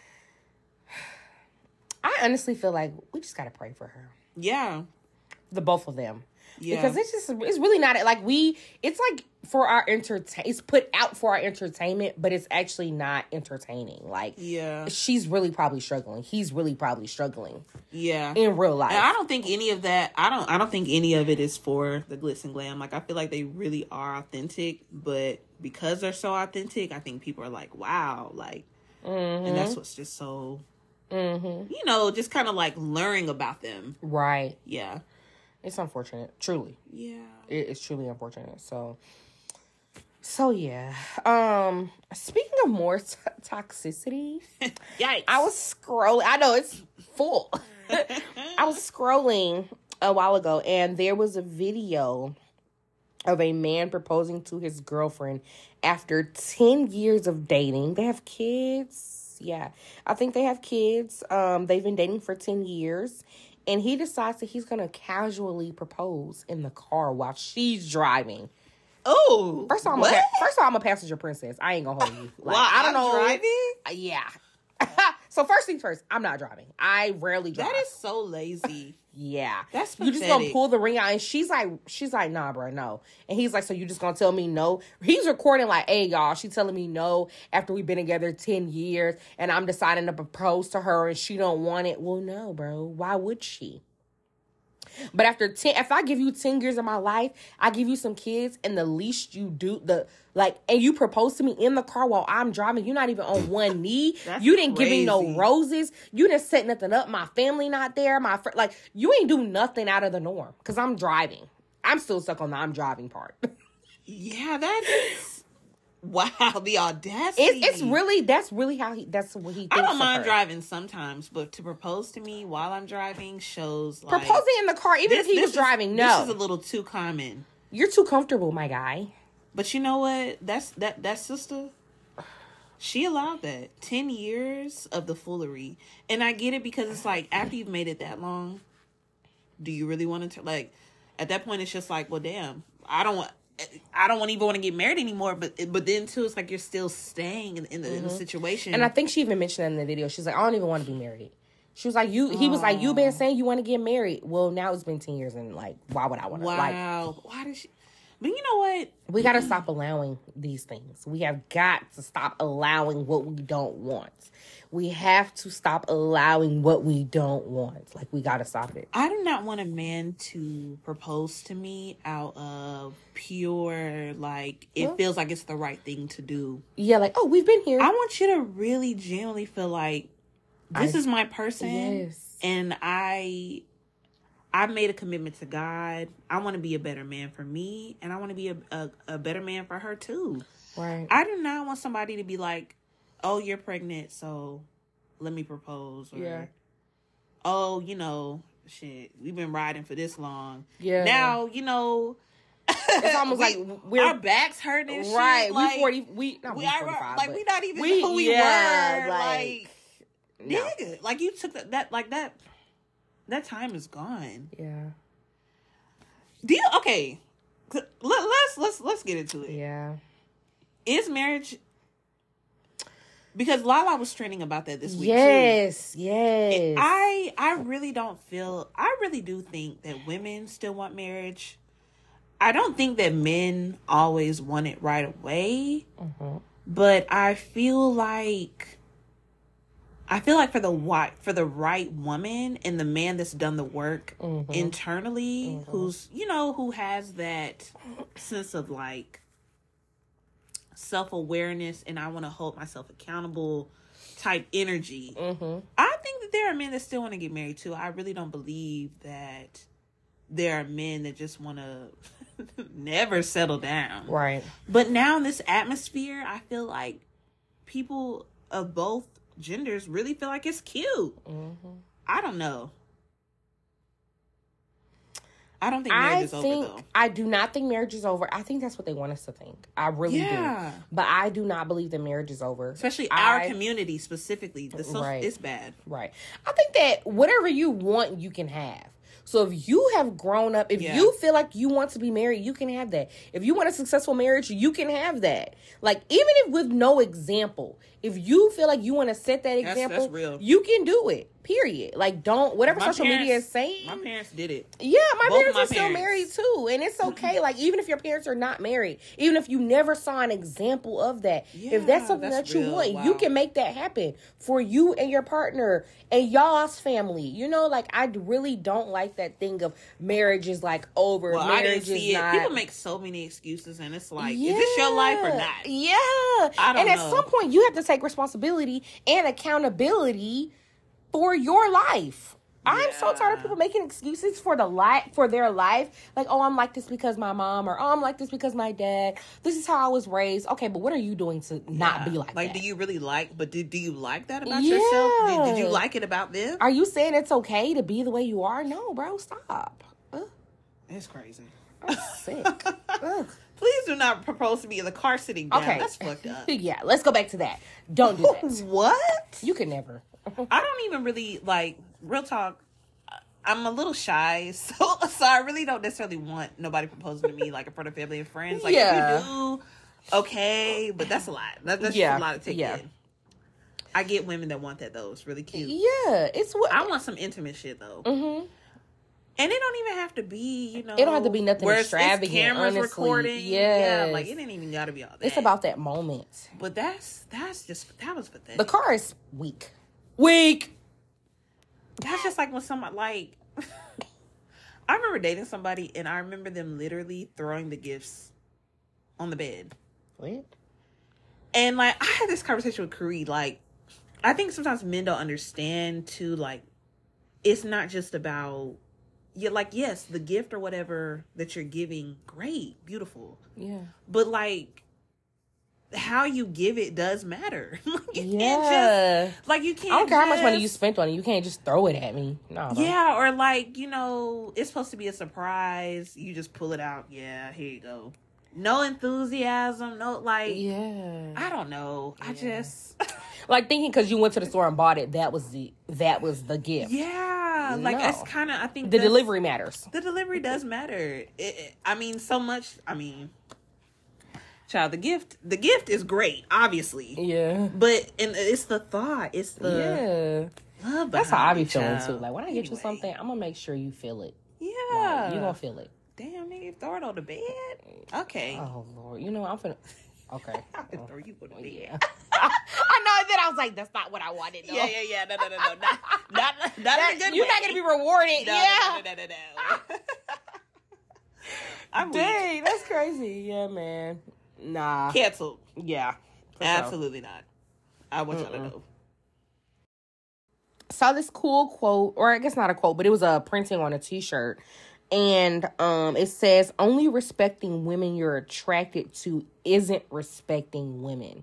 Speaker 2: I honestly feel like we just got to pray for her.
Speaker 1: Yeah.
Speaker 2: The both of them. Yeah. Because it's really not like it's like for our it's put out for our entertainment, but it's actually not entertaining. Like, she's really probably struggling. He's really probably struggling.
Speaker 1: Yeah.
Speaker 2: In real life.
Speaker 1: And I don't think any of that, I don't think any of it is for the glitz and glam. Like, I feel like they really are authentic, but because they're so authentic, I think people are like, wow, like, and that's what's just so, just kind of like learning about them.
Speaker 2: Right.
Speaker 1: Yeah.
Speaker 2: It's unfortunate, truly.
Speaker 1: Yeah.
Speaker 2: It's truly unfortunate. So yeah. Speaking of more toxicity,
Speaker 1: yikes.
Speaker 2: I was scrolling. I know it's full. I was scrolling a while ago, and there was a video of a man proposing to his girlfriend after 10 years of dating. They have kids. Yeah, I think they have kids. They've been dating for 10 years. And he decides that he's going to casually propose in the car while she's driving.
Speaker 1: Oh,
Speaker 2: first of all, I'm a passenger princess. I ain't gonna hold you. Like,
Speaker 1: well,
Speaker 2: I don't know.
Speaker 1: Driving?
Speaker 2: Yeah. So first things first, I'm not driving. I rarely drive.
Speaker 1: That is so lazy.
Speaker 2: Yeah.
Speaker 1: That's pathetic.
Speaker 2: You just gonna pull the ring out, and she's like, nah, bro, no. And he's like, so you just gonna tell me no? He's recording like, hey, y'all, she's telling me no after we've been together 10 years, and I'm deciding to propose to her, and she don't want it. Well, no, bro. Why would she? But if I give you 10 years of my life, I give you some kids, and the least you do, and you propose to me in the car while I'm driving, you're not even on one knee. You didn't give me no roses. You didn't set nothing up. My family not there. You ain't do nothing out of the norm because I'm driving. I'm still stuck on the I'm driving part.
Speaker 1: Yeah, that is... Wow, the audacity.
Speaker 2: That's really that's what he thinks.
Speaker 1: I don't mind driving sometimes, but to propose to me while I'm driving shows like...
Speaker 2: Proposing in the car, even if he was driving, no.
Speaker 1: This is a little too common.
Speaker 2: You're too comfortable, my guy.
Speaker 1: But you know what? That sister, she allowed that. 10 years of the foolery. And I get it because it's like, after you've made it that long, do you really want to... Like, at that point, it's just like, well, damn, I don't even want to get married anymore, but then too, it's like you're still staying in the situation.
Speaker 2: And I think she even mentioned that in the video. She's like, I don't even want to be married. She was like, he was like, you been saying you want to get married. Well, now it's been 10 years, and like, why would I want to?
Speaker 1: Wow. Why did she? But you know what?
Speaker 2: We got to stop allowing these things. We have got to stop allowing what we don't want. We have to stop allowing what we don't want. Like, we got to stop it.
Speaker 1: I do not want a man to propose to me out of pure, like, it feels like it's the right thing to do.
Speaker 2: Yeah, like, oh, we've been here.
Speaker 1: I want you to really genuinely feel like, this is my person. Yes. And I made a commitment to God. I want to be a better man for me. And I want to be a better man for her, too.
Speaker 2: Right.
Speaker 1: I do not want somebody to be like, oh, you're pregnant, so let me propose. Or, oh, shit, we've been riding for this long. Yeah. Now,
Speaker 2: it's almost like
Speaker 1: our backs hurting and shit.
Speaker 2: Right.
Speaker 1: Like,
Speaker 2: we not 45,
Speaker 1: like, we not even who we were. Like, nigga. Like, you took that time is gone.
Speaker 2: Yeah.
Speaker 1: Okay. Let's get into it.
Speaker 2: Yeah.
Speaker 1: Is marriage... Because Lala was trending about that this week, too.
Speaker 2: Yes.
Speaker 1: I really do think that women still want marriage. I don't think that men always want it right away. Mm-hmm. But I feel like for the right woman and the man that's done the work internally, who has that sense of like self-awareness and I want to hold myself accountable type energy. I think that there are men that still want to get married too. I really don't believe that there are men that just want to never settle down.
Speaker 2: Right.
Speaker 1: But now in this atmosphere, I feel like people of both genders really feel like it's cute. I don't know. I don't think marriage is over, though.
Speaker 2: I do not think marriage is over. I think that's what they want us to think. I really do. But I do not believe that marriage is over.
Speaker 1: Especially our community specifically. It's bad.
Speaker 2: Right. I think that whatever you want, you can have. So if you have grown up, if you feel like you want to be married, you can have that. If you want a successful marriage, you can have that. Like, even if with no example, if you feel like you want to set that example,
Speaker 1: that's real.
Speaker 2: You can do it. Period. Like, don't, whatever social media is saying.
Speaker 1: My parents did it.
Speaker 2: Yeah, my parents are still married too. And it's okay. Like, even if your parents are not married, even if you never saw an example of that, if that's something that you want, you can make that happen for you and your partner and y'all's family. Like, I really don't like that thing of marriage is like over.
Speaker 1: Well,
Speaker 2: marriage
Speaker 1: I didn't see
Speaker 2: is
Speaker 1: it.
Speaker 2: not.
Speaker 1: People make so many excuses and it's like, is this your life or not?
Speaker 2: Yeah.
Speaker 1: I don't know.
Speaker 2: At some point, you have to take responsibility and accountability for your life. I'm so tired of people making excuses for their life. Like, oh, I'm like this because my mom, or oh, I'm like this because my dad. This is how I was raised. Okay, but what are you doing to not be like that?
Speaker 1: Like, do you really like, but do you like that about yourself? Did you like it about them?
Speaker 2: Are you saying it's okay to be the way you are? No, bro, stop.
Speaker 1: It's crazy.
Speaker 2: I'm sick.
Speaker 1: Please do not propose to me in the car sitting down. Okay. That's fucked up.
Speaker 2: Yeah, let's go back to that. Don't do that.
Speaker 1: What?
Speaker 2: You can never.
Speaker 1: I don't even really, like, real talk, I'm a little shy, so I really don't necessarily want nobody proposing to me like in front of family and friends. Like, if you do, okay, but that's a lot. That's just a lot to take in. I get women that want that, though. It's really cute.
Speaker 2: Yeah, it's what
Speaker 1: I want some intimate shit, though. Mm-hmm. And it don't even have to be, you know,
Speaker 2: it don't have to be nothing extravagant. It's cameras
Speaker 1: recording. Yeah, like it ain't even gotta be all that.
Speaker 2: It's about that moment.
Speaker 1: But that was pathetic.
Speaker 2: The car is weak.
Speaker 1: That's just like when somebody, like, I remember dating somebody and I remember them literally throwing the gifts on the bed.
Speaker 2: What?
Speaker 1: And, like, I had this conversation with Kareed. Like, I think sometimes men don't understand, too, like, it's not just about, yes, the gift or whatever that you're giving, great, beautiful.
Speaker 2: Yeah.
Speaker 1: But, like, how you give it does matter. You can't just, like, you can't.
Speaker 2: I don't care how much money you spent on it. You can't just throw it at me. No.
Speaker 1: Yeah, or like, you know, it's supposed to be a surprise. You just pull it out. Yeah, here you go. No enthusiasm. No, like.
Speaker 2: Yeah.
Speaker 1: I don't know. Yeah. I just
Speaker 2: like thinking because you went to the store and bought it. That was the gift.
Speaker 1: Yeah, like it's kind of. I think
Speaker 2: the delivery matters.
Speaker 1: The delivery does matter. I mean, so much. I mean. Child, the gift is great, obviously.
Speaker 2: Yeah.
Speaker 1: But it's the thought. It's the love.
Speaker 2: That's how I be feeling too. Like when I get you something, I'm gonna make sure you feel it.
Speaker 1: Yeah.
Speaker 2: Like, you gonna feel it.
Speaker 1: Damn, nigga, throw it on the bed. Okay.
Speaker 2: Oh Lord, you know I'm finna. Okay.
Speaker 1: I'm gonna throw you on the bed.
Speaker 2: Yeah. I know. And then I was like, that's not what I wanted. Though.
Speaker 1: Yeah. No. Not in a good
Speaker 2: You're
Speaker 1: way.
Speaker 2: not gonna be rewarded.
Speaker 1: No. I'm
Speaker 2: dang,
Speaker 1: weak.
Speaker 2: That's crazy. Yeah, man. Nah.
Speaker 1: Canceled.
Speaker 2: Yeah.
Speaker 1: Absolutely not. I want y'all to know.
Speaker 2: Saw this cool quote, or I guess not a quote, but it was a printing on a t-shirt. And it says, only respecting women you're attracted to isn't respecting women.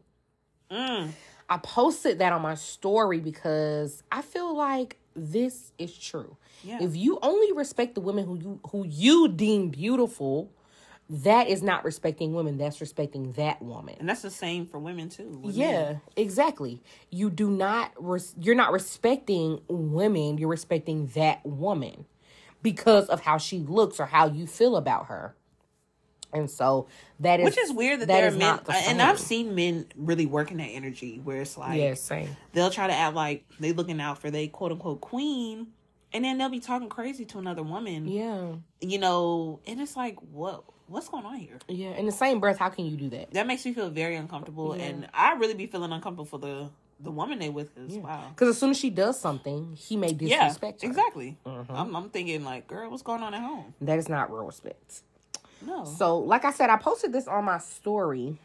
Speaker 2: I posted that on my story because I feel like this is true. Yeah. If you only respect the women who you deem beautiful, that is not respecting women. That's respecting that woman.
Speaker 1: And that's the same for women too.
Speaker 2: Yeah, exactly. You do not, you're not respecting women. You're respecting that woman because of how she looks or how you feel about her. And so that is,
Speaker 1: which is weird that there are men, and I've seen men really working that energy where it's like,
Speaker 2: yeah, same.
Speaker 1: They'll try to act like they looking out for they quote unquote queen, and then they'll be talking crazy to another woman.
Speaker 2: Yeah,
Speaker 1: you know, and it's like, what's going on here?
Speaker 2: Yeah, in the same breath, how can you do that?
Speaker 1: That makes me feel very uncomfortable, and I really be feeling uncomfortable for the woman they with. Wow,
Speaker 2: because as soon as she does something, he may disrespect her.
Speaker 1: Exactly. I'm thinking like, girl, what's going on at home?
Speaker 2: That is not real respect.
Speaker 1: No.
Speaker 2: So, like I said, I posted this on my story.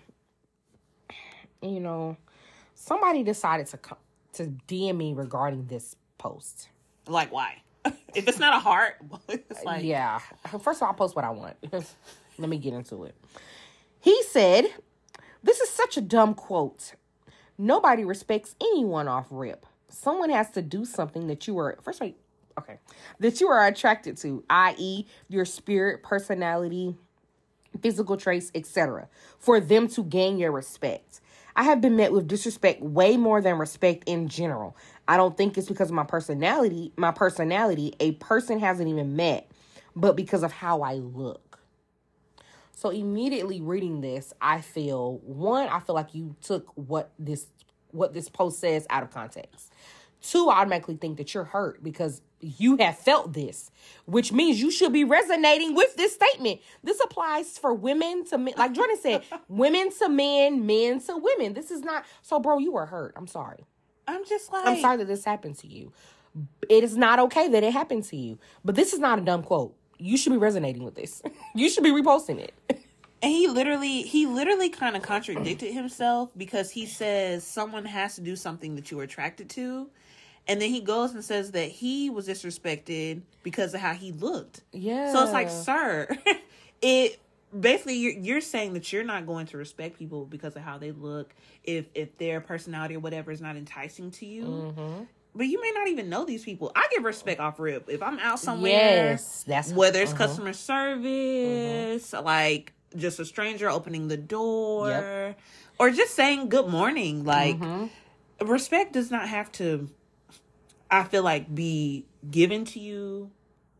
Speaker 2: You know, somebody decided to DM me regarding this post.
Speaker 1: Like, why? If it's not a heart, it's like...
Speaker 2: Yeah. First of all, I'll post what I want. Let me get into it. He said, this is such a dumb quote. Nobody respects anyone off rip. Someone has to do something that you are... that you are attracted to, i.e. your spirit, personality, physical traits, etc., for them to gain your respect. I have been met with disrespect way more than respect in general. I don't think it's because of my personality, a person hasn't even met, but because of how I look. So immediately reading this, I feel like you took what this post says out of context. 2, I automatically think that you're hurt because you have felt this, which means you should be resonating with this statement. This applies for women to men. Like Jordan said, women to men, men to women. This is not... So, bro, you were hurt. I'm sorry.
Speaker 1: I'm just like...
Speaker 2: I'm sorry that this happened to you. It is not okay that it happened to you. But this is not a dumb quote. You should be resonating with this. You should be reposting it.
Speaker 1: And he literally kind of contradicted himself because he says someone has to do something that you were attracted to. And then he goes and says that he was disrespected because of how he looked.
Speaker 2: Yeah.
Speaker 1: So it's like, sir, it basically you're saying that you're not going to respect people because of how they look if their personality or whatever is not enticing to you. Mm-hmm. But you may not even know these people. I give respect off rip. If I'm out somewhere,
Speaker 2: yes, that's
Speaker 1: whether it's customer service, like just a stranger opening the door, or just saying good morning. Like respect does not have to, I feel like, be given to you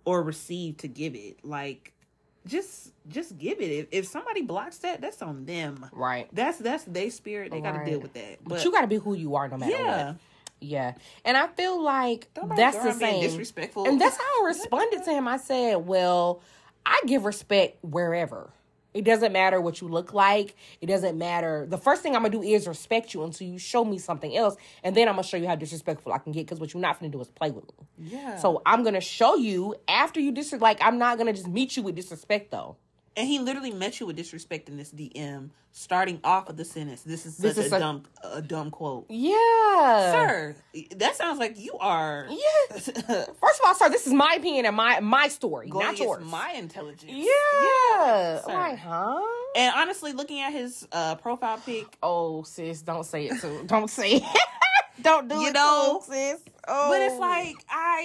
Speaker 1: or receive to give it. Like, just give it. If somebody blocks that, that's on them.
Speaker 2: Right.
Speaker 1: That's their spirit. They got to deal with that.
Speaker 2: But you got to be who you are no matter what. Yeah. And I feel like that's the same.
Speaker 1: Disrespectful.
Speaker 2: And that's how I responded to him. I said, well, I give respect wherever. It doesn't matter what you look like. It doesn't matter. The first thing I'm going to do is respect you until you show me something else. And then I'm going to show you how disrespectful I can get. Because what you're not going to do is play with me.
Speaker 1: Yeah.
Speaker 2: So I'm going to show you after you disrespect. Like, I'm not going to just meet you with disrespect, though.
Speaker 1: And he literally met you with disrespect in this DM, starting off of the sentence. This is a dumb quote.
Speaker 2: Yeah.
Speaker 1: Sir, that sounds like you are...
Speaker 2: Yeah. First of all, sir, this is my opinion and my story, not yours.
Speaker 1: My intelligence.
Speaker 2: Yeah. Like, huh?
Speaker 1: And honestly, looking at his profile pic...
Speaker 2: Oh, sis, don't say it too. Don't say it. Don't do it too, sis. Oh.
Speaker 1: But it's like,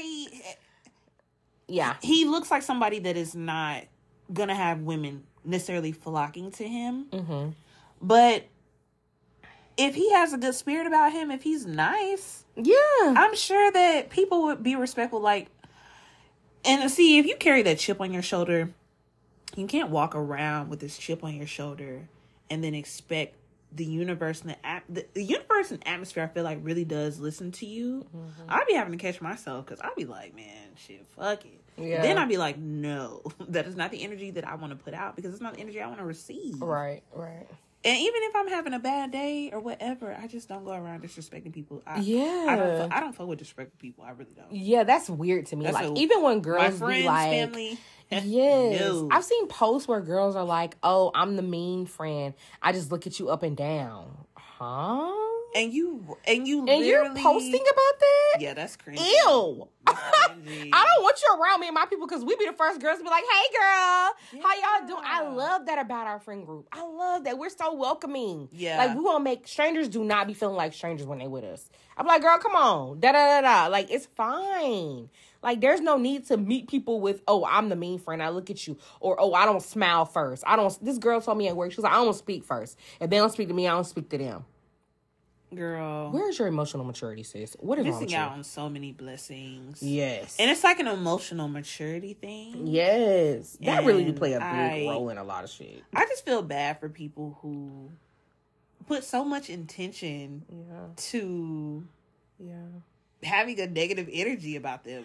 Speaker 2: Yeah.
Speaker 1: He looks like somebody that is not gonna have women necessarily flocking to him.
Speaker 2: Mm-hmm.
Speaker 1: But if he has a good spirit about him, if he's nice, I'm sure that people would be respectful. Like, and see, if you carry that chip on your shoulder, you can't walk around with this chip on your shoulder and then expect the universe and the universe and atmosphere, I feel like, really does listen to you. Mm-hmm. I'd be having to catch myself because I'd be like, man, shit, fuck it. Yeah. Then I'd be like, no, that is not the energy that I want to put out because it's not the energy I want to receive.
Speaker 2: Right.
Speaker 1: And even if I'm having a bad day or whatever, I just don't go around disrespecting people. I don't fuck with disrespectful people. I really don't.
Speaker 2: Yeah, that's weird to me. That's like, even when girls
Speaker 1: my friends,
Speaker 2: be like,
Speaker 1: family.
Speaker 2: Yes.
Speaker 1: No.
Speaker 2: I've seen posts where girls are like, oh, I'm the mean friend. I just look at you up and down. Huh?
Speaker 1: And you're
Speaker 2: posting about that?
Speaker 1: Yeah, that's crazy.
Speaker 2: Ew. I don't want you around me and my people because we be the first girls to be like, hey girl, how y'all doing? I love that about our friend group. I love that. We're so welcoming.
Speaker 1: Yeah.
Speaker 2: Like, we want to make strangers do not be feeling like strangers when they with us. I'm like, girl, come on. Da-da-da-da. Like, it's fine. Like, there's no need to meet people with, oh, I'm the mean friend. I look at you. Or, oh, I don't smile first. This girl told me at work, she was like, I don't speak first. If they don't speak to me, I don't speak to them.
Speaker 1: Girl,
Speaker 2: where's your emotional maturity, sis? What is wrong with you?
Speaker 1: Missing out on so many blessings.
Speaker 2: Yes.
Speaker 1: And it's like an emotional maturity thing.
Speaker 2: Yes. That really do play a big role in a lot of shit.
Speaker 1: I just feel bad for people who put so much intention to having a negative energy about them.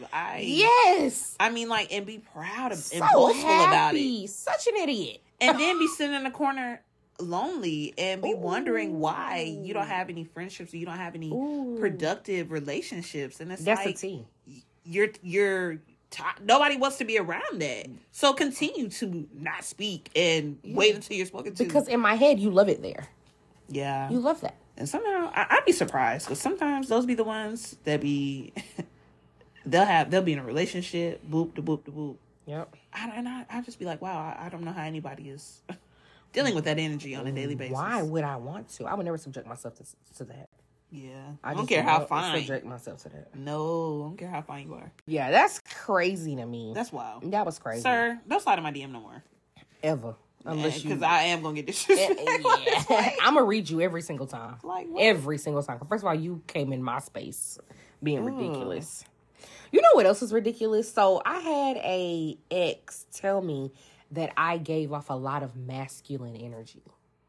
Speaker 1: I mean, like, and be proud of and boastful about it.
Speaker 2: Such an idiot.
Speaker 1: And then be sitting in the corner lonely and be wondering why you don't have any friendships or you don't have any productive relationships. And it's
Speaker 2: that's
Speaker 1: like,
Speaker 2: the
Speaker 1: you're nobody wants to be around that. So continue to not speak and wait until you're spoken to.
Speaker 2: Because in my head, you love it there.
Speaker 1: Yeah.
Speaker 2: You love that.
Speaker 1: And somehow I'd be surprised because sometimes those be the ones that be they'll be in a relationship, boop to boop to boop.
Speaker 2: Yep.
Speaker 1: I just be like, wow, I don't know how anybody is dealing with that energy on a daily basis.
Speaker 2: Why would I want to? I would never subject myself to that.
Speaker 1: Yeah. I don't care how fine.
Speaker 2: Subject myself to that.
Speaker 1: No, I don't care how fine you are.
Speaker 2: Yeah, that's crazy to me.
Speaker 1: That's wild.
Speaker 2: That was crazy.
Speaker 1: Sir, don't slide in my DM no more.
Speaker 2: Ever. Unless
Speaker 1: because I am going to get disrespected.
Speaker 2: Yeah. I'm going to read you every single time.
Speaker 1: Like what?
Speaker 2: Every single time. First of all, you came in my space being ridiculous. You know what else is ridiculous? So I had a ex tell me that I gave off a lot of masculine energy.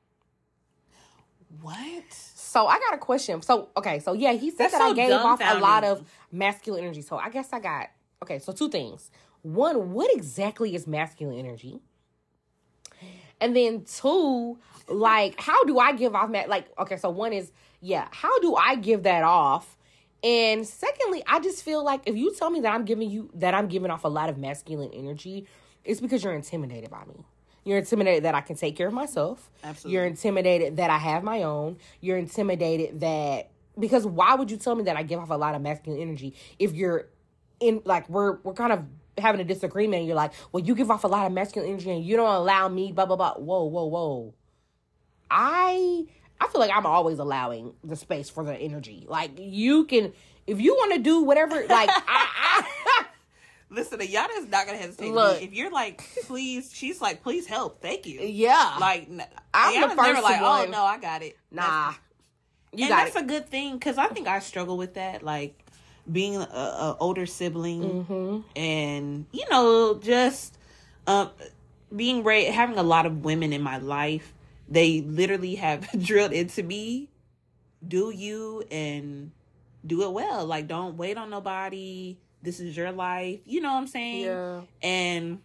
Speaker 1: What?
Speaker 2: So I got a question. So yeah, he said that I gave off a lot of masculine energy. So I guess I got, so two things. One, what exactly is masculine energy? And then two, like, how do I give off, so one is, how do I give that off? And secondly, I just feel like if you tell me that I'm giving off a lot of masculine energy, it's because you're intimidated by me. You're intimidated that I can take care of myself.
Speaker 1: Absolutely.
Speaker 2: You're intimidated that I have my own. You're intimidated that, because why would you tell me that I give off a lot of masculine energy if you're in, like, we're kind of having a disagreement and you're like, well, you give off a lot of masculine energy and you don't allow me, blah, blah, blah. Whoa. I feel like I'm always allowing the space for the energy. Like, you can, if you want to do whatever, like,
Speaker 1: Listen, y'all is not going to hesitate. Look, if you're like, please, she's like, please help. Thank you.
Speaker 2: Yeah.
Speaker 1: Like,
Speaker 2: I'm the first
Speaker 1: never like,
Speaker 2: one.
Speaker 1: Oh, no, I got it.
Speaker 2: Nah.
Speaker 1: That's a good thing because I think I struggle with that. Like, being a older sibling, and you know, just being having a lot of women in my life. They literally have drilled into me, do you and do it well. Like, don't wait on nobody. This is your life. You know what I'm saying?
Speaker 2: Yeah.
Speaker 1: And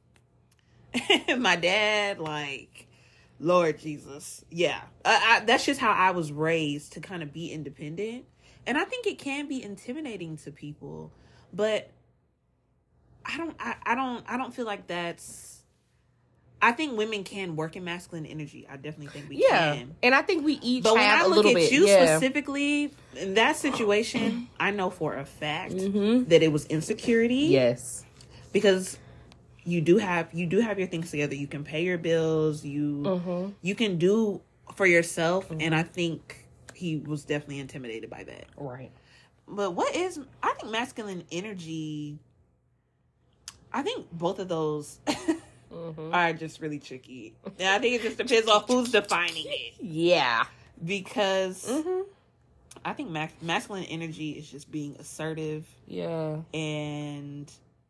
Speaker 1: my dad, like, Lord Jesus. Yeah. That's just how I was raised, to kind of be independent. And I think it can be intimidating to people, but I don't feel like that's, I think women can work in masculine energy. I definitely think we can.
Speaker 2: And I think we each
Speaker 1: but
Speaker 2: have a
Speaker 1: when
Speaker 2: little bit.
Speaker 1: I look at you specifically, in that situation, I know for a fact that it was insecurity.
Speaker 2: Yes.
Speaker 1: Because you do have your things together. You can pay your bills. You can do for yourself. And I think he was definitely intimidated by that.
Speaker 2: Right.
Speaker 1: But I think masculine energy, I think both of those are just really tricky. And I think it just depends on who's defining it.
Speaker 2: Yeah.
Speaker 1: Because I think masculine energy is just being assertive.
Speaker 2: Yeah.
Speaker 1: And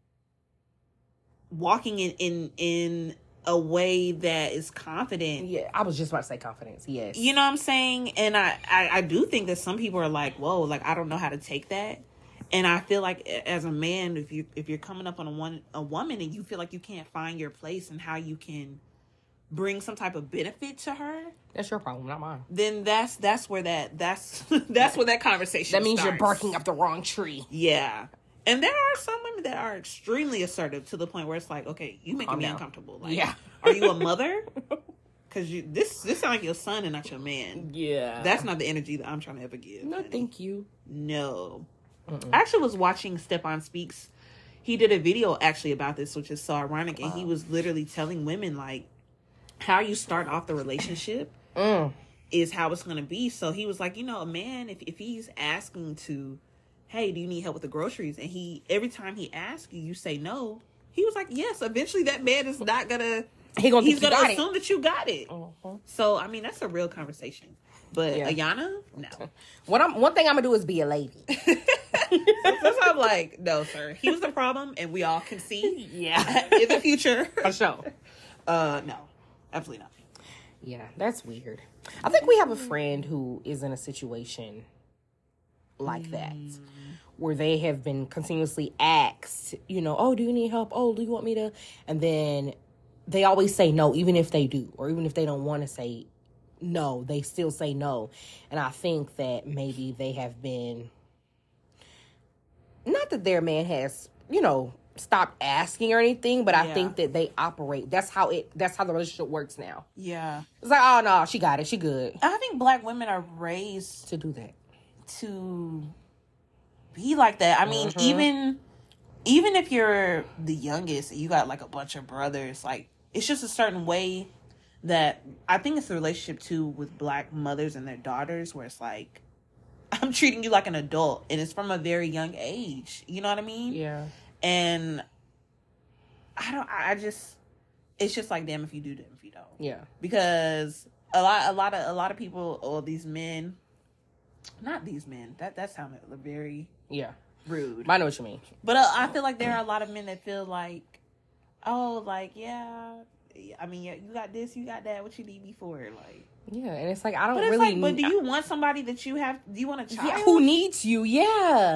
Speaker 1: walking in a way that is confident.
Speaker 2: Yeah, I was just about to say confidence. Yes.
Speaker 1: You know what I'm saying? And I do think that some people are like, whoa, like, I don't know how to take that. And I feel like as a man, if you're coming up on a woman and you feel like you can't find your place and how you can bring some type of benefit to her,
Speaker 2: that's your problem, not mine.
Speaker 1: Then that's where that conversation
Speaker 2: that means
Speaker 1: starts.
Speaker 2: You're barking up the wrong tree.
Speaker 1: Yeah. And there are some women that are extremely assertive to the point where it's like, okay, you making me uncomfortable. Like,
Speaker 2: yeah.
Speaker 1: Are you a mother? Because this sounds like your son and not your man.
Speaker 2: Yeah.
Speaker 1: That's not the energy that I'm trying to ever give.
Speaker 2: No, honey. Thank you.
Speaker 1: No. I actually was watching Stephon Speaks. He did a video actually about this, which is so ironic. And he was literally telling women, like, how you start off the relationship is how it's going to be. So he was like, you know, a man, if he's asking to, hey, do you need help with the groceries? And every time he asks you, you say no. He was like, yes, eventually that man is not going to, he's going to assume that you got it. So, I mean, that's a real conversation. But Ayana, no.
Speaker 2: One thing I'm going to do is be a lady.
Speaker 1: So I'm like, no, sir. He was the problem, and we all can see.
Speaker 2: Yeah.
Speaker 1: In the future.
Speaker 2: For sure.
Speaker 1: No. Absolutely not.
Speaker 2: Yeah, that's weird. I think we have a friend who is in a situation like that, where they have been continuously asked, you know, oh, do you need help? Oh, do you want me to? And then they always say no, even if they do, or even if they don't want to say no, they still say no. And I think that maybe they have been, not that their man has, you know, stopped asking or anything, but I think that they operate. That's how the relationship works now.
Speaker 1: Yeah.
Speaker 2: It's like, oh no, she got it. She good.
Speaker 1: I think Black women are raised
Speaker 2: to do that.
Speaker 1: To be like that. I mean, even if you're the youngest, you got like a bunch of brothers, like, it's just a certain way that I think it's the relationship too with Black mothers and their daughters, where it's like, I'm treating you like an adult, and it's from a very young age. You know what I mean?
Speaker 2: Yeah.
Speaker 1: And it's just like, damn if you do, damn if you don't.
Speaker 2: Yeah.
Speaker 1: Because a lot of people, or these men, not these men, that sounded very rude.
Speaker 2: I know what you mean.
Speaker 1: But I feel like there are a lot of men that feel like, oh, like, yeah, I mean, you got this, you got that, what you need me for? Like,
Speaker 2: yeah, and it's like, I don't
Speaker 1: really... But do you want somebody that you have... Do you want a child?
Speaker 2: Yeah, who needs you? Yeah.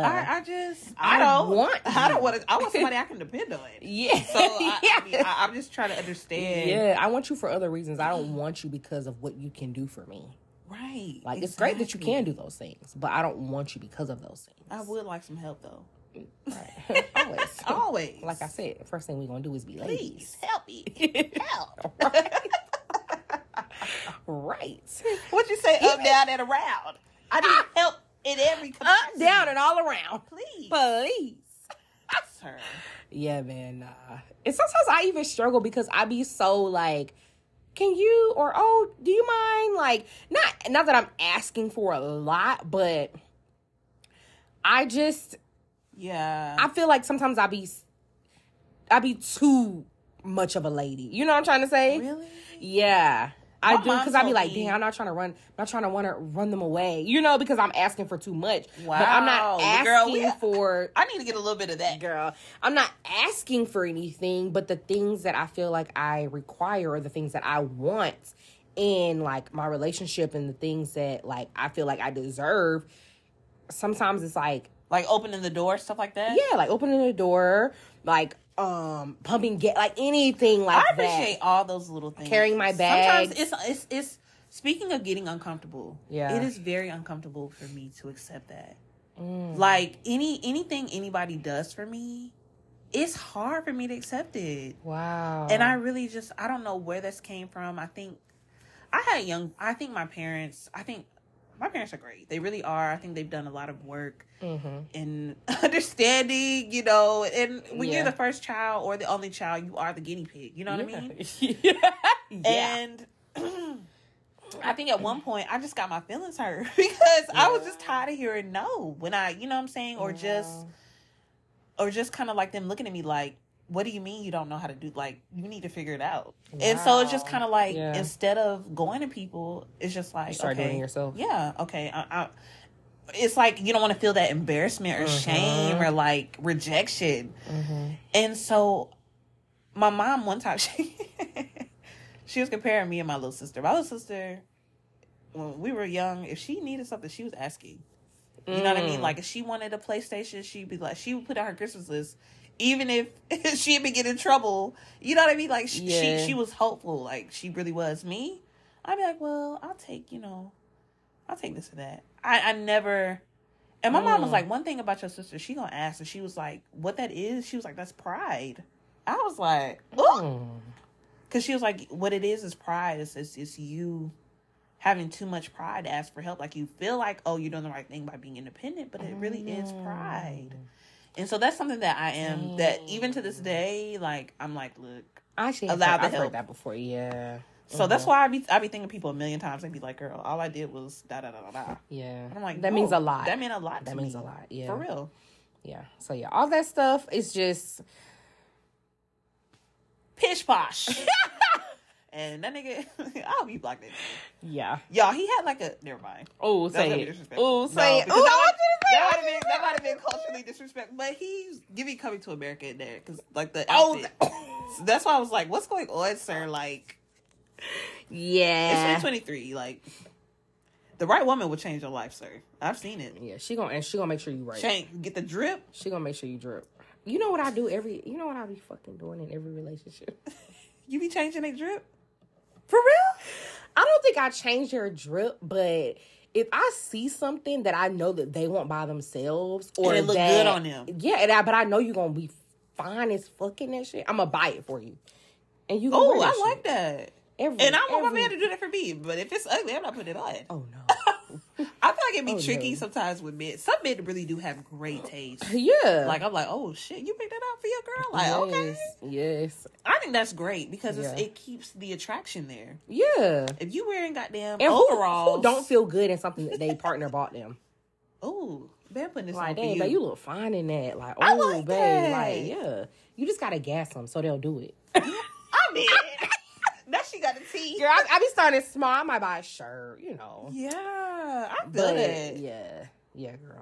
Speaker 1: I want somebody I can depend on.
Speaker 2: Yeah.
Speaker 1: So, I'm just trying to understand.
Speaker 2: Yeah, I want you for other reasons. I don't want you because of what you can do for me.
Speaker 1: Right.
Speaker 2: Like, it's great that you can do those things, but I don't want you because of those things.
Speaker 1: I would like some help, though.
Speaker 2: Right. Always.
Speaker 1: Always.
Speaker 2: Like I said, the first thing we're going to do is be ladies.
Speaker 1: Please, help me. Help.
Speaker 2: Right.
Speaker 1: What you say, up, down, and around? I need help in every capacity.
Speaker 2: Up, down, and all around.
Speaker 1: Please.
Speaker 2: Please.
Speaker 1: Sir.
Speaker 2: Yeah, man. And sometimes I even struggle because I be so like, can you, or, oh, do you mind? Like, not that I'm asking for a lot, but I just...
Speaker 1: Yeah.
Speaker 2: I feel like sometimes I be too much of a lady. You know what I'm trying to say?
Speaker 1: Really?
Speaker 2: Yeah. I do, because I be like, damn, I'm not trying to want to run them away, you know, because I'm asking for too much.
Speaker 1: Wow.
Speaker 2: But I'm not asking for.
Speaker 1: I need to get a little bit of that,
Speaker 2: girl. I'm not asking for anything, but the things that I feel like I require are the things that I want in like my relationship, and the things that like I feel like I deserve. Sometimes it's like
Speaker 1: opening the door, stuff like that.
Speaker 2: Yeah, like opening the door, like pumping gas, like anything like that.
Speaker 1: I appreciate all those little things.
Speaker 2: Carrying my bag.
Speaker 1: Sometimes it's speaking of getting uncomfortable.
Speaker 2: Yeah,
Speaker 1: it is very uncomfortable for me to accept that. Like anything anybody does for me, it's hard for me to accept it.
Speaker 2: Wow.
Speaker 1: And I really I don't know where this came from. I think my parents are great. They really are. I think they've done a lot of work in understanding, you know, and when you're the first child or the only child, you are the guinea pig. You know what I mean? And I think at one point I just got my feelings hurt because I was just tired of hearing no when you know what I'm saying? Or just kind of like them looking at me like, what do you mean you don't know how to do, like, you need to figure it out. Wow. And so it's just kind of like, instead of going to people, it's just like,
Speaker 2: start doing it yourself.
Speaker 1: Yeah, okay. It's like you don't want to feel that embarrassment or shame or like rejection. And so my mom one time, she was comparing me and my little sister. My little sister, when we were young, if she needed something, she was asking. You know what I mean? Like if she wanted a PlayStation, she would put on her Christmas list. Even if she'd be getting in trouble, you know what I mean? Like, she was hopeful. Like, she really was. Me, I'd be like, well, I'll take this or that. I never... And my mom was like, one thing about your sister, she gonna ask. And she was like, what that is? She was like, that's pride. I was like, oh. Because she was like, what it is pride. It's you having too much pride to ask for help. Like, you feel like, oh, you're doing the right thing by being independent. But it really is pride. And so that's something that I am, that even to this day, like, I'm like, look,
Speaker 2: I've heard that before, yeah.
Speaker 1: So that's why I be thinking people a million times. They be like, girl, all I did was da-da-da-da-da.
Speaker 2: Yeah.
Speaker 1: And I'm like,
Speaker 2: that means a lot.
Speaker 1: That meant a lot to me.
Speaker 2: That means a lot, yeah.
Speaker 1: For real.
Speaker 2: Yeah. So, yeah, all that stuff is just...
Speaker 1: pish posh. And that nigga, I'll be blocked that.
Speaker 2: Yeah.
Speaker 1: Y'all, he had like a... Never mind.
Speaker 2: Oh, say it. Oh, say it.
Speaker 1: That might have been culturally disrespectful. But he's giving Coming to America in there. Because, like, the outfit. So that's why I was like, what's going on, sir? Like...
Speaker 2: Yeah.
Speaker 1: It's 2023. Like, the right woman will change your life, sir. I've seen it.
Speaker 2: Yeah, she gonna make sure you right.
Speaker 1: Get the drip.
Speaker 2: She gonna make sure you drip. You know what I do you know what I be fucking doing in every relationship?
Speaker 1: You be changing a drip? For real?
Speaker 2: I don't think I change their drip, but if I see something that I know that they want by themselves, or
Speaker 1: and it look good on them,
Speaker 2: but I know you're gonna be fine as fucking that shit, I'm gonna buy it for you, and you.
Speaker 1: Oh, I like that. And I want my man to do that for me, but if it's ugly, I'm not putting it on.
Speaker 2: Oh no.
Speaker 1: I feel like it'd be tricky sometimes with men. Some men really do have great taste.
Speaker 2: Yeah.
Speaker 1: Like, I'm like, oh shit, you picked that out for your girl? Like, okay.
Speaker 2: Yes.
Speaker 1: I think that's great because it keeps the attraction there.
Speaker 2: Yeah.
Speaker 1: If you wearing goddamn
Speaker 2: overalls. Who don't feel good in something that they partner bought them?
Speaker 1: Oh, babe, putting this
Speaker 2: like,
Speaker 1: on
Speaker 2: damn,
Speaker 1: for you.
Speaker 2: Babe, you look fine in that. Like, oh,
Speaker 1: I like
Speaker 2: babe.
Speaker 1: That.
Speaker 2: Like, yeah. You just gotta gas them so they'll do it.
Speaker 1: I mean... Now she got a tea.
Speaker 2: Girl, I be starting small. I might buy a shirt, you know.
Speaker 1: Yeah, I feel it.
Speaker 2: Yeah, girl.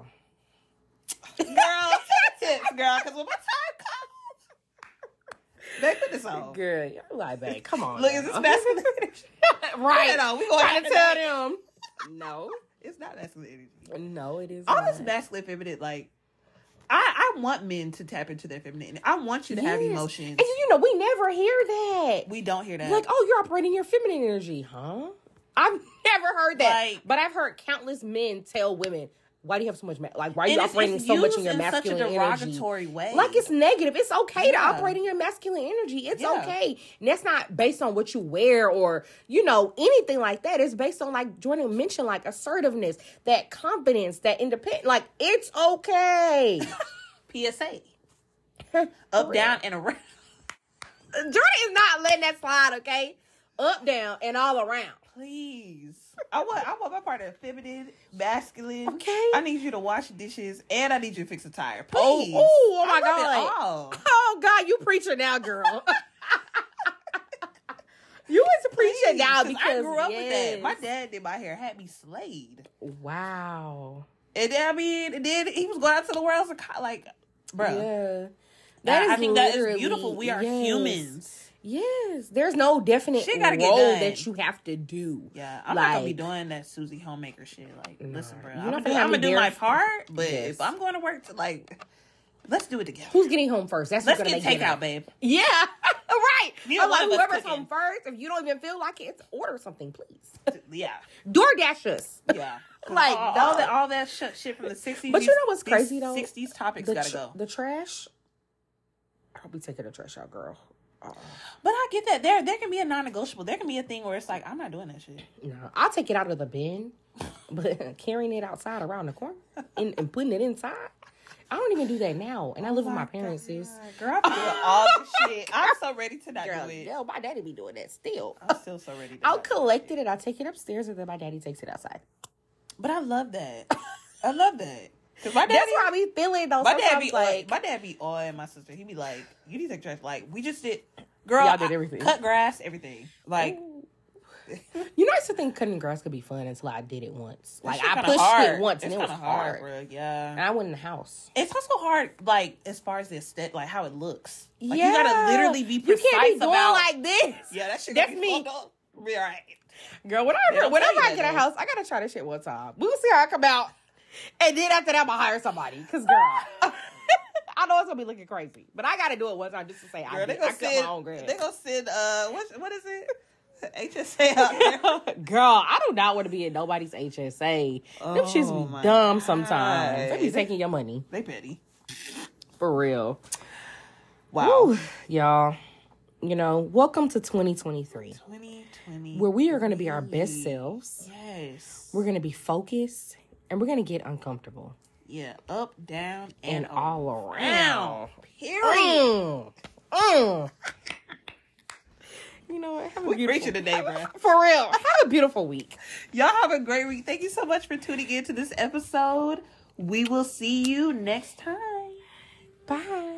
Speaker 1: Girl, tips, girl, because when my time comes, they put this on.
Speaker 2: Girl, you're like, babe, come on.
Speaker 1: Look, is this masculine energy?
Speaker 2: Right.
Speaker 1: We going
Speaker 2: to tell them.
Speaker 1: No, it's not masculine energy.
Speaker 2: No, it is
Speaker 1: all
Speaker 2: not.
Speaker 1: This masculine, feminine, like, I want men to tap into their femininity. I want you to have emotions.
Speaker 2: And you know, we never hear that.
Speaker 1: We don't hear that.
Speaker 2: Like, oh, you're operating your feminine energy, huh? I've never heard that. Like, but I've heard countless men tell women, why do you have so much, why are you operating so much in your masculine energy?
Speaker 1: Such a derogatory way.
Speaker 2: Like, it's negative. It's okay to operate in your masculine energy. It's okay. And that's not based on what you wear or, you know, anything like that. It's based on, like Jordan mentioned, like assertiveness, that confidence, that independence. Like, it's okay.
Speaker 1: PSA. Up, down, and around.
Speaker 2: Jordan is not letting that slide, okay? Up, down, and all around.
Speaker 1: Please. I want my partner feminine, masculine.
Speaker 2: Okay.
Speaker 1: I need you to wash dishes and I need you to fix a tire. Please.
Speaker 2: Oh my God. Oh God, you preacher now, girl. You was appreciate now because
Speaker 1: I grew up with that. My dad did my hair, had me slayed.
Speaker 2: Wow.
Speaker 1: And then, I mean, and then he was going out to the world like, bro.
Speaker 2: Yeah.
Speaker 1: I think that is beautiful. We are humans.
Speaker 2: Yes, there's no definite role that you have to do.
Speaker 1: Yeah, I'm not gonna be doing that Susie Homemaker shit. Like, listen, bro, I'm gonna do my part, but if I'm going to work, let's do it together.
Speaker 2: Who's getting home first? Let's get takeout,
Speaker 1: babe.
Speaker 2: Yeah, right.
Speaker 1: I'm like,
Speaker 2: whoever's home first. If you don't even feel like it, order something, please.
Speaker 1: Yeah,
Speaker 2: DoorDash us.
Speaker 1: Yeah,
Speaker 2: like
Speaker 1: all that shit from the 60s.
Speaker 2: But you know what's crazy though?
Speaker 1: 60s topics gotta go.
Speaker 2: The trash. I'll be taking the trash out, girl.
Speaker 1: But I get that there can be a non-negotiable. There can be a thing where it's like, I'm not doing that shit.
Speaker 2: No, I'll take it out of the bin, but carrying it outside around the corner and putting it inside, I don't even do that now. And I live with my parents. Sis.
Speaker 1: Girl, I'm doing all this shit. I'm so ready to not do it.
Speaker 2: Yo, my daddy be doing that still.
Speaker 1: I'm still so ready.
Speaker 2: I'll collect it and I'll take it upstairs, and then my daddy takes it outside.
Speaker 1: But I love that. I love that. Cause my daddy,
Speaker 2: that's why I be feeling those.
Speaker 1: My dad be awing my sister. He be like, "You need to take trash." Like, we just did, girl.
Speaker 2: Y'all did everything.
Speaker 1: Cut grass, everything. Like,
Speaker 2: you know, I used to think cutting grass could be fun until I did it once. Like, I pushed it once, and it was hard. Bro.
Speaker 1: Yeah,
Speaker 2: and I went in the house.
Speaker 1: It's also hard, like as far as the aesthetic, like how it looks. Like, you gotta literally be precise.
Speaker 2: You can't be doing
Speaker 1: about
Speaker 2: like this.
Speaker 1: Yeah, that shit.
Speaker 2: That's me.
Speaker 1: Be all right,
Speaker 2: girl. Whenever I get a house, I gotta try this shit one time. We'll see how I come out. And then after that, I'm going to hire somebody. Because, girl, I know it's going to be looking crazy. But I got to do it one time just to say, I cut my own grass.
Speaker 1: They're going to send, what is it? HSA out there.
Speaker 2: Girl, I do not want to be in nobody's HSA. Them shits be dumb sometimes. They be taking your money.
Speaker 1: They petty.
Speaker 2: For real.
Speaker 1: Wow.
Speaker 2: Woo, y'all. You know, welcome to 2023.
Speaker 1: 2020.
Speaker 2: Where we are going to be our best selves.
Speaker 1: Yes.
Speaker 2: We're going to be focused. And we're going to get uncomfortable.
Speaker 1: Yeah. Up, down,
Speaker 2: and all around.
Speaker 1: Period.
Speaker 2: You know what?
Speaker 1: We're preaching today, bro.
Speaker 2: For real. Have a beautiful week.
Speaker 1: Y'all have a great week. Thank you so much for tuning in to this episode. We will see you next time.
Speaker 2: Bye.